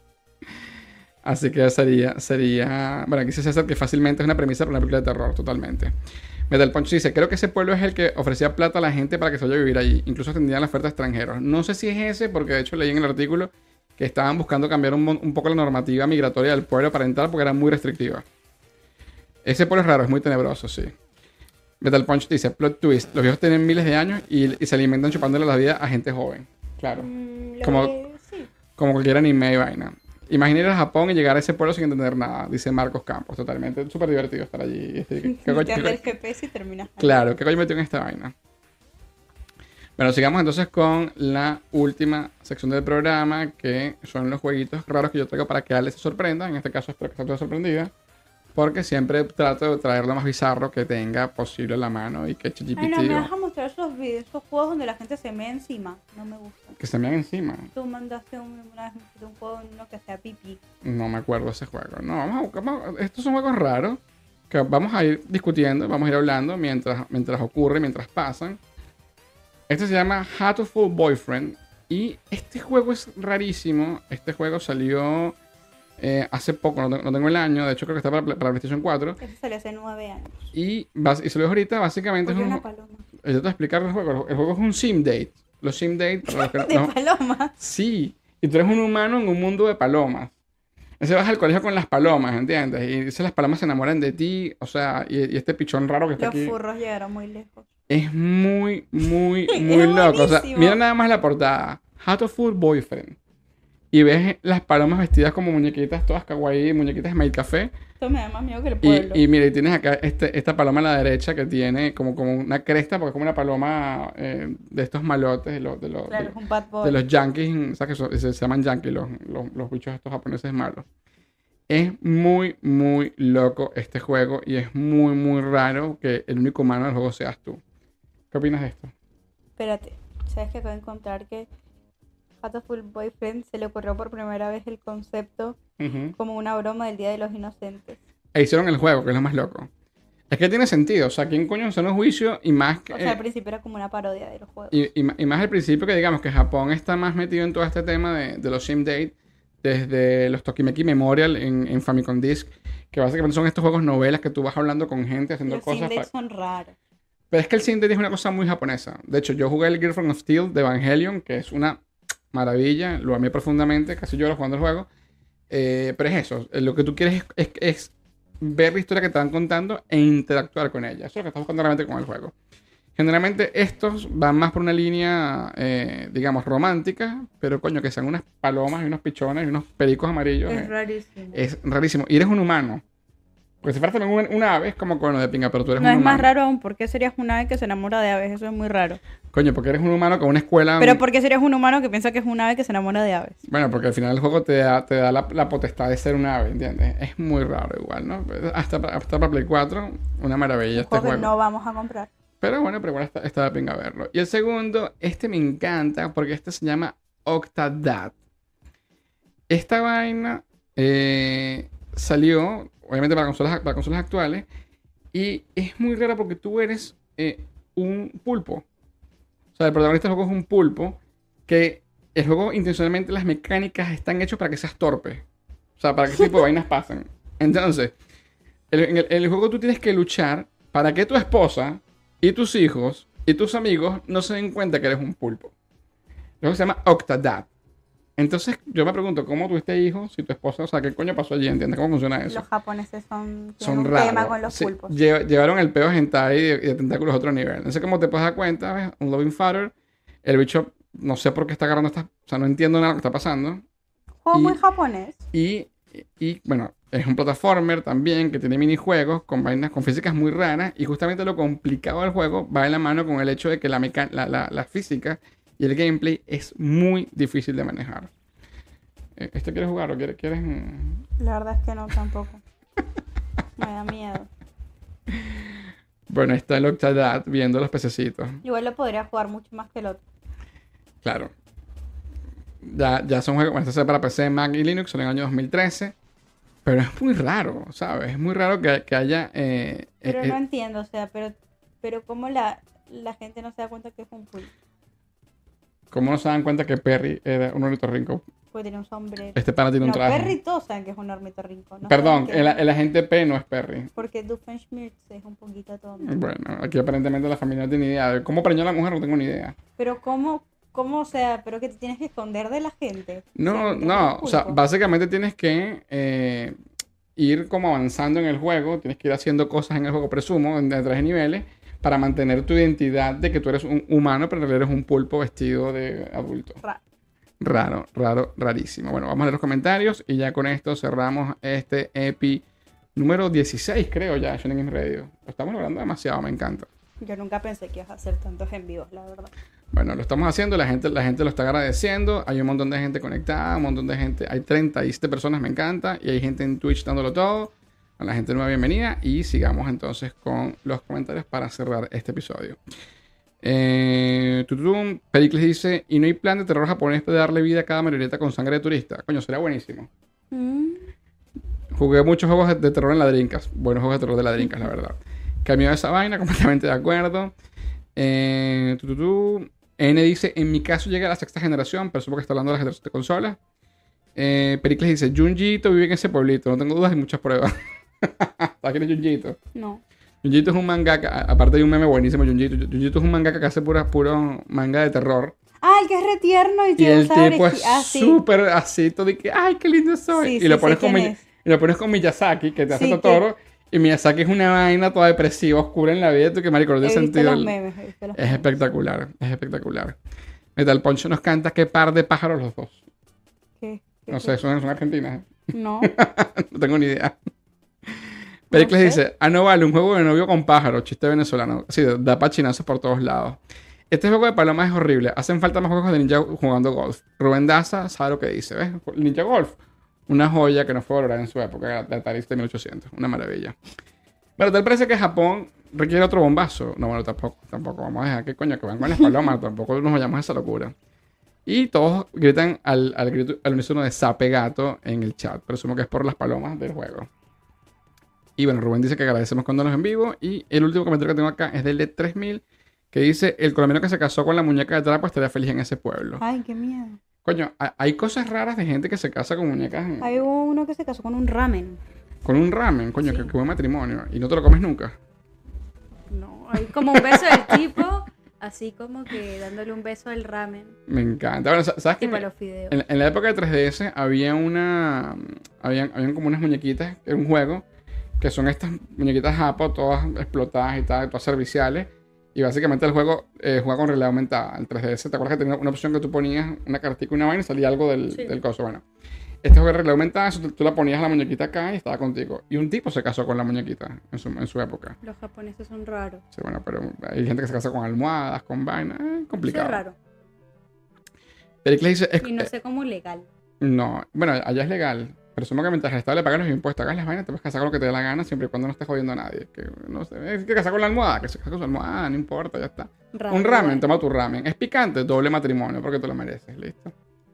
Así que sería, sería... Bueno, aquí dice César que fácilmente es una premisa para una película de terror, totalmente. Metal Punch dice, creo que ese pueblo es el que ofrecía plata a la gente para que se vaya a vivir allí. Incluso atendían la oferta a extranjeros. No sé si es ese, porque de hecho leí en el artículo que estaban buscando cambiar un, mon- un poco la normativa migratoria del pueblo para entrar porque era muy restrictiva. Ese pueblo es raro, es muy tenebroso, sí. Metal Punch dice, plot twist, los viejos tienen miles de años y, y se alimentan chupándole la vida a gente joven. Claro. Mm, lo Como- que- sí. Como cualquier anime y vaina. Imagina ir a Japón y llegar a ese pueblo sin entender nada, dice Marcos Campos. Totalmente, súper divertido estar allí. Este, ¿qué coño- Te qué anda el coño- G P S y terminas. Claro, ¿qué coño metió en esta vaina? Bueno, sigamos entonces con la última sección del programa, que son los jueguitos raros que yo traigo para que Ale se sorprenda. En este caso espero que esté toda sorprendida, porque siempre trato de traer lo más bizarro que tenga posible a la mano y que ChatGPT Ay, no, me vas a mostrar esos videos, esos juegos donde la gente se mea encima. No me gusta. que se me haga encima. Tú mandaste un, una vez un juego en uno que sea pipí. No me acuerdo de ese juego. No, vamos a buscar. vamos a- estos son juegos raros que vamos a ir discutiendo, vamos a ir hablando mientras, mientras ocurre, mientras pasan. Este se llama Hatoful Boyfriend. Y este juego es rarísimo. Este juego salió eh, hace poco, no, te- no tengo el año. De hecho, creo que está para, para PlayStation cuatro. Ese salió hace nueve años. Y, bas- y salió ahorita, básicamente es Porque un. una paloma. Yo te voy a explicar el juego. El juego es un sim date. Los sim date. para los que no- De no- paloma. Sí, y tú eres un humano en un mundo de palomas. Entonces vas al colegio con las palomas, ¿entiendes? Y dices las palomas se enamoran de ti, o sea, y, y este pichón raro que está Los aquí furros llegaron muy lejos. es muy, muy, Es muy loco. O sea, buenísimo. mira nada más la portada. Hatoful Boyfriend. Y ves las palomas vestidas como muñequitas, todas kawaii, muñequitas de Maid Café. Esto me da más miedo que el Y, pueblo. y mira, y tienes acá este, esta paloma a la derecha que tiene como, como una cresta, porque es como una paloma eh, de estos malotes, de los, de los, de Claro, los- es un bad boy. de los yankees, ¿sabes? Que son- se, se llaman yankees los, los, los bichos estos japoneses malos. Es muy, muy loco este juego y es muy, muy raro que el único humano del juego seas tú. ¿Qué opinas de esto? Espérate, ¿sabes que acabo de encontrar que Hatoful Boyfriend se le ocurrió por primera vez el concepto Ujú. como una broma del Día de los Inocentes? E hicieron el juego, que es lo más loco. Es que tiene sentido, o sea, ¿quién coño en un juicio? Y más que... O sea, al principio era como una parodia de los juegos. Y, y, ma- y más al principio que digamos que Japón está más metido en todo este tema de, de los sim date, desde los Tokimeki Memorial en, en Famicom Disk, que básicamente son estos juegos novelas que tú vas hablando con gente haciendo Los cosas. sim dates pa- son raros. Pero es que el sim date es una cosa muy japonesa. De hecho, yo jugué el Girlfriend of Steel de Evangelion, que es una maravilla, lo amé profundamente, casi lloro jugando el juego. Eh, pero es eso, eh, lo que tú quieres es, es- es ver la historia que te van contando e interactuar con ella. Eso es lo que estás buscando realmente con el juego. Generalmente estos van más por una línea, eh, digamos, romántica, pero coño, que sean unas palomas y unos pichones y unos pericos amarillos. Es eh, rarísimo. es rarísimo. Y eres un humano. Porque si fueras también un, un ave, es como coño de pinga, pero tú eres No un es más humano. raro aún, ¿por qué serías un ave que se enamora de aves? Eso es muy raro. Coño, porque eres un humano con una escuela. Pero ¿por qué serías un humano que piensa que es un ave que se enamora de aves? Bueno, porque al final el juego te da, te da la, la potestad de ser un ave, ¿entiendes? Es muy raro igual, ¿no? Hasta, para- hasta para Play cuatro, una maravilla Un este juego que juego. no vamos a comprar. Pero bueno, pero igual está, está de pinga verlo. Y el segundo, este me encanta porque este se llama Octodad. Esta vaina eh, salió, obviamente, para consolas, para consolas actuales. Y es muy raro porque tú eres eh, un pulpo. O sea, el protagonista del juego es un pulpo que el juego intencionalmente las mecánicas están hechas para que seas torpe. O sea, para que ese tipo de vainas pasen. Entonces, el- en el, en el juego tú tienes que luchar para que tu esposa y tus hijos y tus amigos no se den cuenta que eres un pulpo. El juego se llama Octodad. Entonces, yo me pregunto, ¿cómo tuviste hijos si tu esposa, o sea, qué coño pasó allí? ¿Entiendes cómo funciona eso? Los japoneses son, tienen Son un raros. tema con los Sí, pulpos. lle- llevaron el peo hentai y de, y de tentáculos a otro nivel. No sé cómo te puedes dar cuenta, ¿ves? Un Loving Father. El bicho, no sé por qué está agarrando esta... O sea, no entiendo nada de lo que está pasando. Juego y- muy japonés. Y, y, bueno, es un plataformer también que tiene minijuegos con vainas, con físicas muy raras. Y justamente lo complicado del juego va en la mano con el hecho de que la, meca- la, la, la física y el gameplay es muy difícil de manejar. Eh, ¿Este quieres jugar o quieres...? quieres mm? La verdad es que no, tampoco. Me da miedo. Bueno, ahí está el Octodad viendo los pececitos. Igual lo podría jugar mucho más que el otro. Claro. Ya, ya son juegos, bueno, este es para P C, Mac y Linux, son en el año dos mil trece. Pero es muy raro, ¿sabes? Es muy raro que, que haya... eh, Pero eh, no eh, entiendo, o sea, pero, pero cómo la, la gente no se da cuenta que es un pulpo. ¿Cómo no se dan cuenta que Perry era un ornitorrinco? Porque tiene un sombrero. Este pana tiene un No, traje. Perry todos saben que es un ornitorrinco. ¿No? Perdón, saben que- el, el agente P no es Perry. Porque Doofenshmirtz es un poquito tonto. Bueno, aquí aparentemente la familia no tiene idea. De ¿Cómo preñó a la mujer? No tengo ni idea. Pero cómo, cómo, o sea, pero que te tienes que esconder de la gente. No, O sea, que no, eres un o sea, pulpo. básicamente tienes que eh, ir como avanzando en el juego, tienes que ir haciendo cosas en el juego, presumo, en- detrás de niveles, para mantener tu identidad de que tú eres un humano, pero en realidad eres un pulpo vestido de adulto. Ra- Raro, raro, rarísimo. Bueno, vamos a leer los comentarios y ya con esto cerramos este epi número dieciséis, creo ya, de Shonen Game Radio. Lo estamos logrando demasiado, me encanta. Yo nunca pensé que ibas a hacer tantos en vivos, la verdad. Bueno, lo estamos haciendo, la gente, la gente lo está agradeciendo. Hay un montón de gente conectada, un montón de gente. Hay treinta y siete personas, me encanta. Y hay gente en Twitch dándolo todo. A la gente nueva, bienvenida. Y sigamos entonces con los comentarios para cerrar este episodio. Eh, tututum, Pericles dice: ¿y no hay plan de terror japonés de darle vida a cada marioneta con sangre de turista? Coño, sería buenísimo. Mm. Jugué muchos juegos de, de terror en la Dreamcast. Buenos juegos de terror de la Dreamcast, la verdad. Cambió esa vaina, completamente de acuerdo. Eh, tu, tu, tu. N dice: en mi caso llega a la sexta generación, pero supongo que está hablando de la generación de consolas. Eh, Pericles dice: Junjito vive en ese pueblito, no tengo dudas y muchas pruebas. ¿Sabes quién es Junjito? No. Junjito es un mangaka, aparte de un meme buenísimo, Junjito. Junjito es un mangaka que hace pura, puro manga de terror. Ah, el que es re tierno y Y tiene el un sabre tipo gi- es ah, sí. súper así, todo de que, ay, qué lindo soy. Sí, y, sí, lo sé pones con quién Mi- es. y lo pones con Miyazaki, que te hace Sí, que- Totoro. Y Miyazaki es una vaina toda depresiva, oscura en la vida. Tú que marico, no He tiene visto sentido. los el- memes, he visto los Es memes. espectacular, es espectacular. Metal Poncho nos canta: qué par de pájaros los dos. ¿Qué? ¿Qué No es sé, eso? son, son argentinas. No. No tengo ni idea. Pericles sé. dice: ah, no vale, un juego de novio con pájaros, chiste venezolano. Sí, da pachinazos por todos lados. Este juego de palomas es horrible. Hacen falta más juegos de ninja jugando golf. Rubén Daza sabe lo que dice, ¿ves? Ninja Golf. Una joya que no fue valorada en su época, de Atari de mil ochocientos. Una maravilla. Pero tal parece que Japón requiere otro bombazo. No, bueno, tampoco, tampoco. Vamos a dejar que coño, que van con las palomas. Tampoco nos vayamos a esa locura. Y todos gritan al, al, grito, al unísono de Sape Gato en el chat. Presumo que es por las palomas del juego. Y bueno, Rubén dice que agradecemos cuando nos en vivo. Y el último comentario que tengo acá es del de tres mil, que dice: el colombiano que se casó con la muñeca de trapo estaría feliz en ese pueblo. Ay, qué miedo. Coño, ha- hay cosas raras de gente que se casa con muñecas en- Hay uno que se casó con un ramen. con un ramen. Coño, Sí. que, que buen matrimonio. Y no te lo comes nunca. No, hay como un beso del tipo, así como que dándole un beso al ramen. Me encanta. Bueno, sa- ¿sabes qué? Y para los fideos. En, en la época de tres D S había una... Habían, habían como unas muñequitas, era un juego, que son estas muñequitas Japo, todas explotadas y tal, todas serviciales. Y básicamente el juego eh, juega con realidad aumentada. El tres D S, ¿te acuerdas que tenía una opción que tú ponías una cartica y una vaina y salía algo del, Sí. del coso? Bueno, este juego de realidad aumentada, eso tú, tú la ponías a la muñequita acá y estaba contigo. Y un tipo se casó con la muñequita en su, en su época. Los japoneses son raros. Sí, bueno, pero hay gente que se casa con almohadas, con vainas, eh, Eso complicado. es raro. Pericles dice... es- Y no sé cómo legal. No, bueno, allá es legal. Presumo que mientras el Estado le paga los impuestos, hagas las vainas, te puedes casar con lo que te dé la gana siempre y cuando no estés jodiendo a nadie. Que no sé, hay que casar con la almohada, que se casa con su almohada, no importa, ya está. Raro, Un ramen, igual. toma tu ramen. Es picante, doble matrimonio, porque te lo mereces, listo.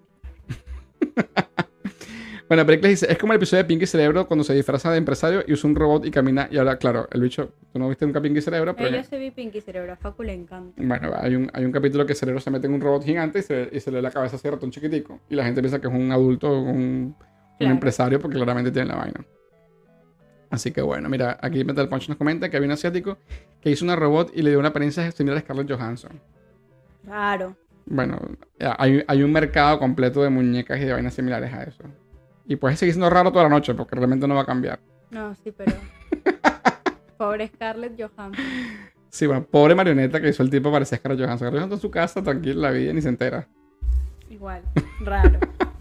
Bueno, Pericles dice: es como el episodio de Pinky Cerebro cuando se disfraza de empresario y usa un robot y camina. Y ahora, claro, el bicho, tú no viste nunca Pinky Cerebro, pero. Eh, yo se vi Pinky Cerebro, a Facu le encanta. Bueno, hay un, hay un capítulo que Cerebro se mete en un robot gigante y se, y se le ve la cabeza así ratón chiquitico. Y la gente piensa que es un adulto, un, un Claro. empresario, porque claramente tiene la vaina. Así que bueno, mira, aquí Metal Punch nos comenta que había un asiático que hizo una robot y le dio una apariencia similar a Scarlett Johansson. Raro. Bueno, hay, hay un mercado completo de muñecas y de vainas similares a eso. Y puede seguir siendo raro toda la noche, porque realmente no va a cambiar. No, sí, pero. Pobre Scarlett Johansson. Sí, bueno, pobre marioneta que hizo el tipo parecía Scarlett Johansson. Scarlett Johansson en su casa, tranquila, la vida, ni se entera. Igual. Raro.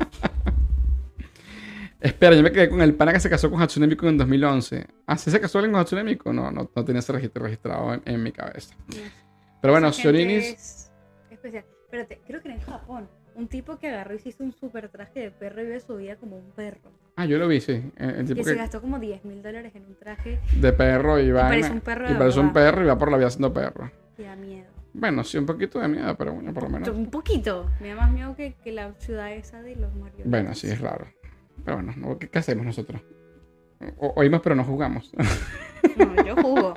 Espera, yo me quedé con el pana que se casó con Hatsune Miku en dos mil once. ¿Ah, sí se casó alguien con Hatsune Miku? No, no, no tenía ese registro registrado en, en mi cabeza. No sé. Pero bueno, Esa gente Xiorinis... es especial. Espérate, creo que era en Japón. Un tipo que agarró y se hizo un super traje de perro y vive su vida como un perro. Ah, yo lo vi, sí. El, el tipo Que se que, gastó como diez mil dólares en un traje de perro y vaina. parece un perro Y de parece un verdad. perro y va por la vida siendo perro. que da miedo. Bueno, sí, un poquito de miedo, pero bueno, por lo menos. Un poquito. Me da más miedo que, que la ciudad esa de los marionetas. Bueno, sí, es raro. Pero bueno, ¿no? ¿qué, qué hacemos nosotros? O- oímos, pero no jugamos. No, yo jugo.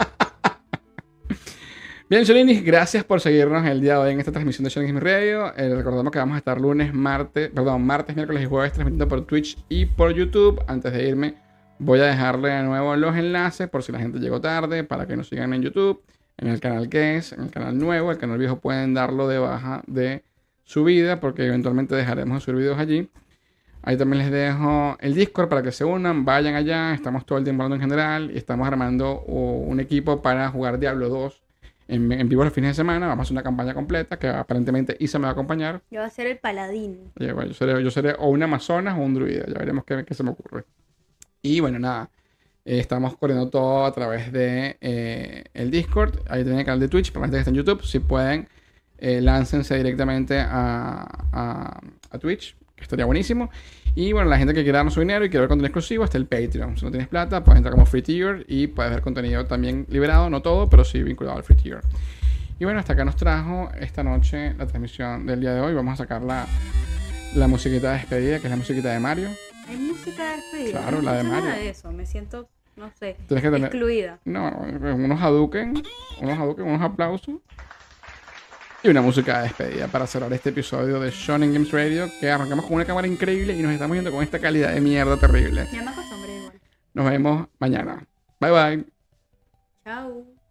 Bien, Sholinis, gracias por seguirnos el día de hoy en esta transmisión de Sholinis Radio. Eh, recordamos que vamos a estar lunes, martes, perdón, martes, miércoles y jueves transmitiendo por Twitch y por YouTube. Antes de irme, voy a dejarle de nuevo los enlaces por si la gente llegó tarde, para que nos sigan en YouTube, en el canal que es, en el canal nuevo. El canal viejo pueden darlo de baja de subida, porque eventualmente dejaremos de subir videos allí. Ahí también les dejo el Discord para que se unan, vayan allá. Estamos todo el tiempo hablando en general y estamos armando uh, un equipo para jugar Diablo dos en, en vivo los fines de semana. Vamos a hacer una campaña completa que aparentemente Isa me va a acompañar. Yo voy a ser el paladín. Y, bueno, yo, seré, yo seré o un Amazonas o un druida, ya veremos qué, qué se me ocurre. Y bueno, nada, eh, estamos corriendo todo a través de eh, el Discord. Ahí tienen el canal de Twitch para la gente que está en YouTube. Si pueden eh, láncense directamente a, a, a Twitch, que estaría buenísimo. Y bueno, la gente que quiera darnos su dinero y quiere ver contenido exclusivo, está el Patreon. Si no tienes plata, puedes entrar como free tier y puedes ver contenido también liberado, no todo, pero sí vinculado al free tier. Y bueno, hasta acá nos trajo esta noche la transmisión del día de hoy. Vamos a sacar la, la musiquita de despedida, que es la musiquita de Mario. Hay música de despedida. Claro, no la de escucho Mario. Nada de eso. Me siento, no sé, Tienes que tener... excluida. No, unos Hadouken, unos Hadouken, unos aplausos. Y una música de despedida para cerrar este episodio de Shonen Games Radio, que arrancamos con una cámara increíble y nos estamos viendo con esta calidad de mierda terrible. Ya me acostumbré igual. Nos vemos mañana. Bye bye. Chao.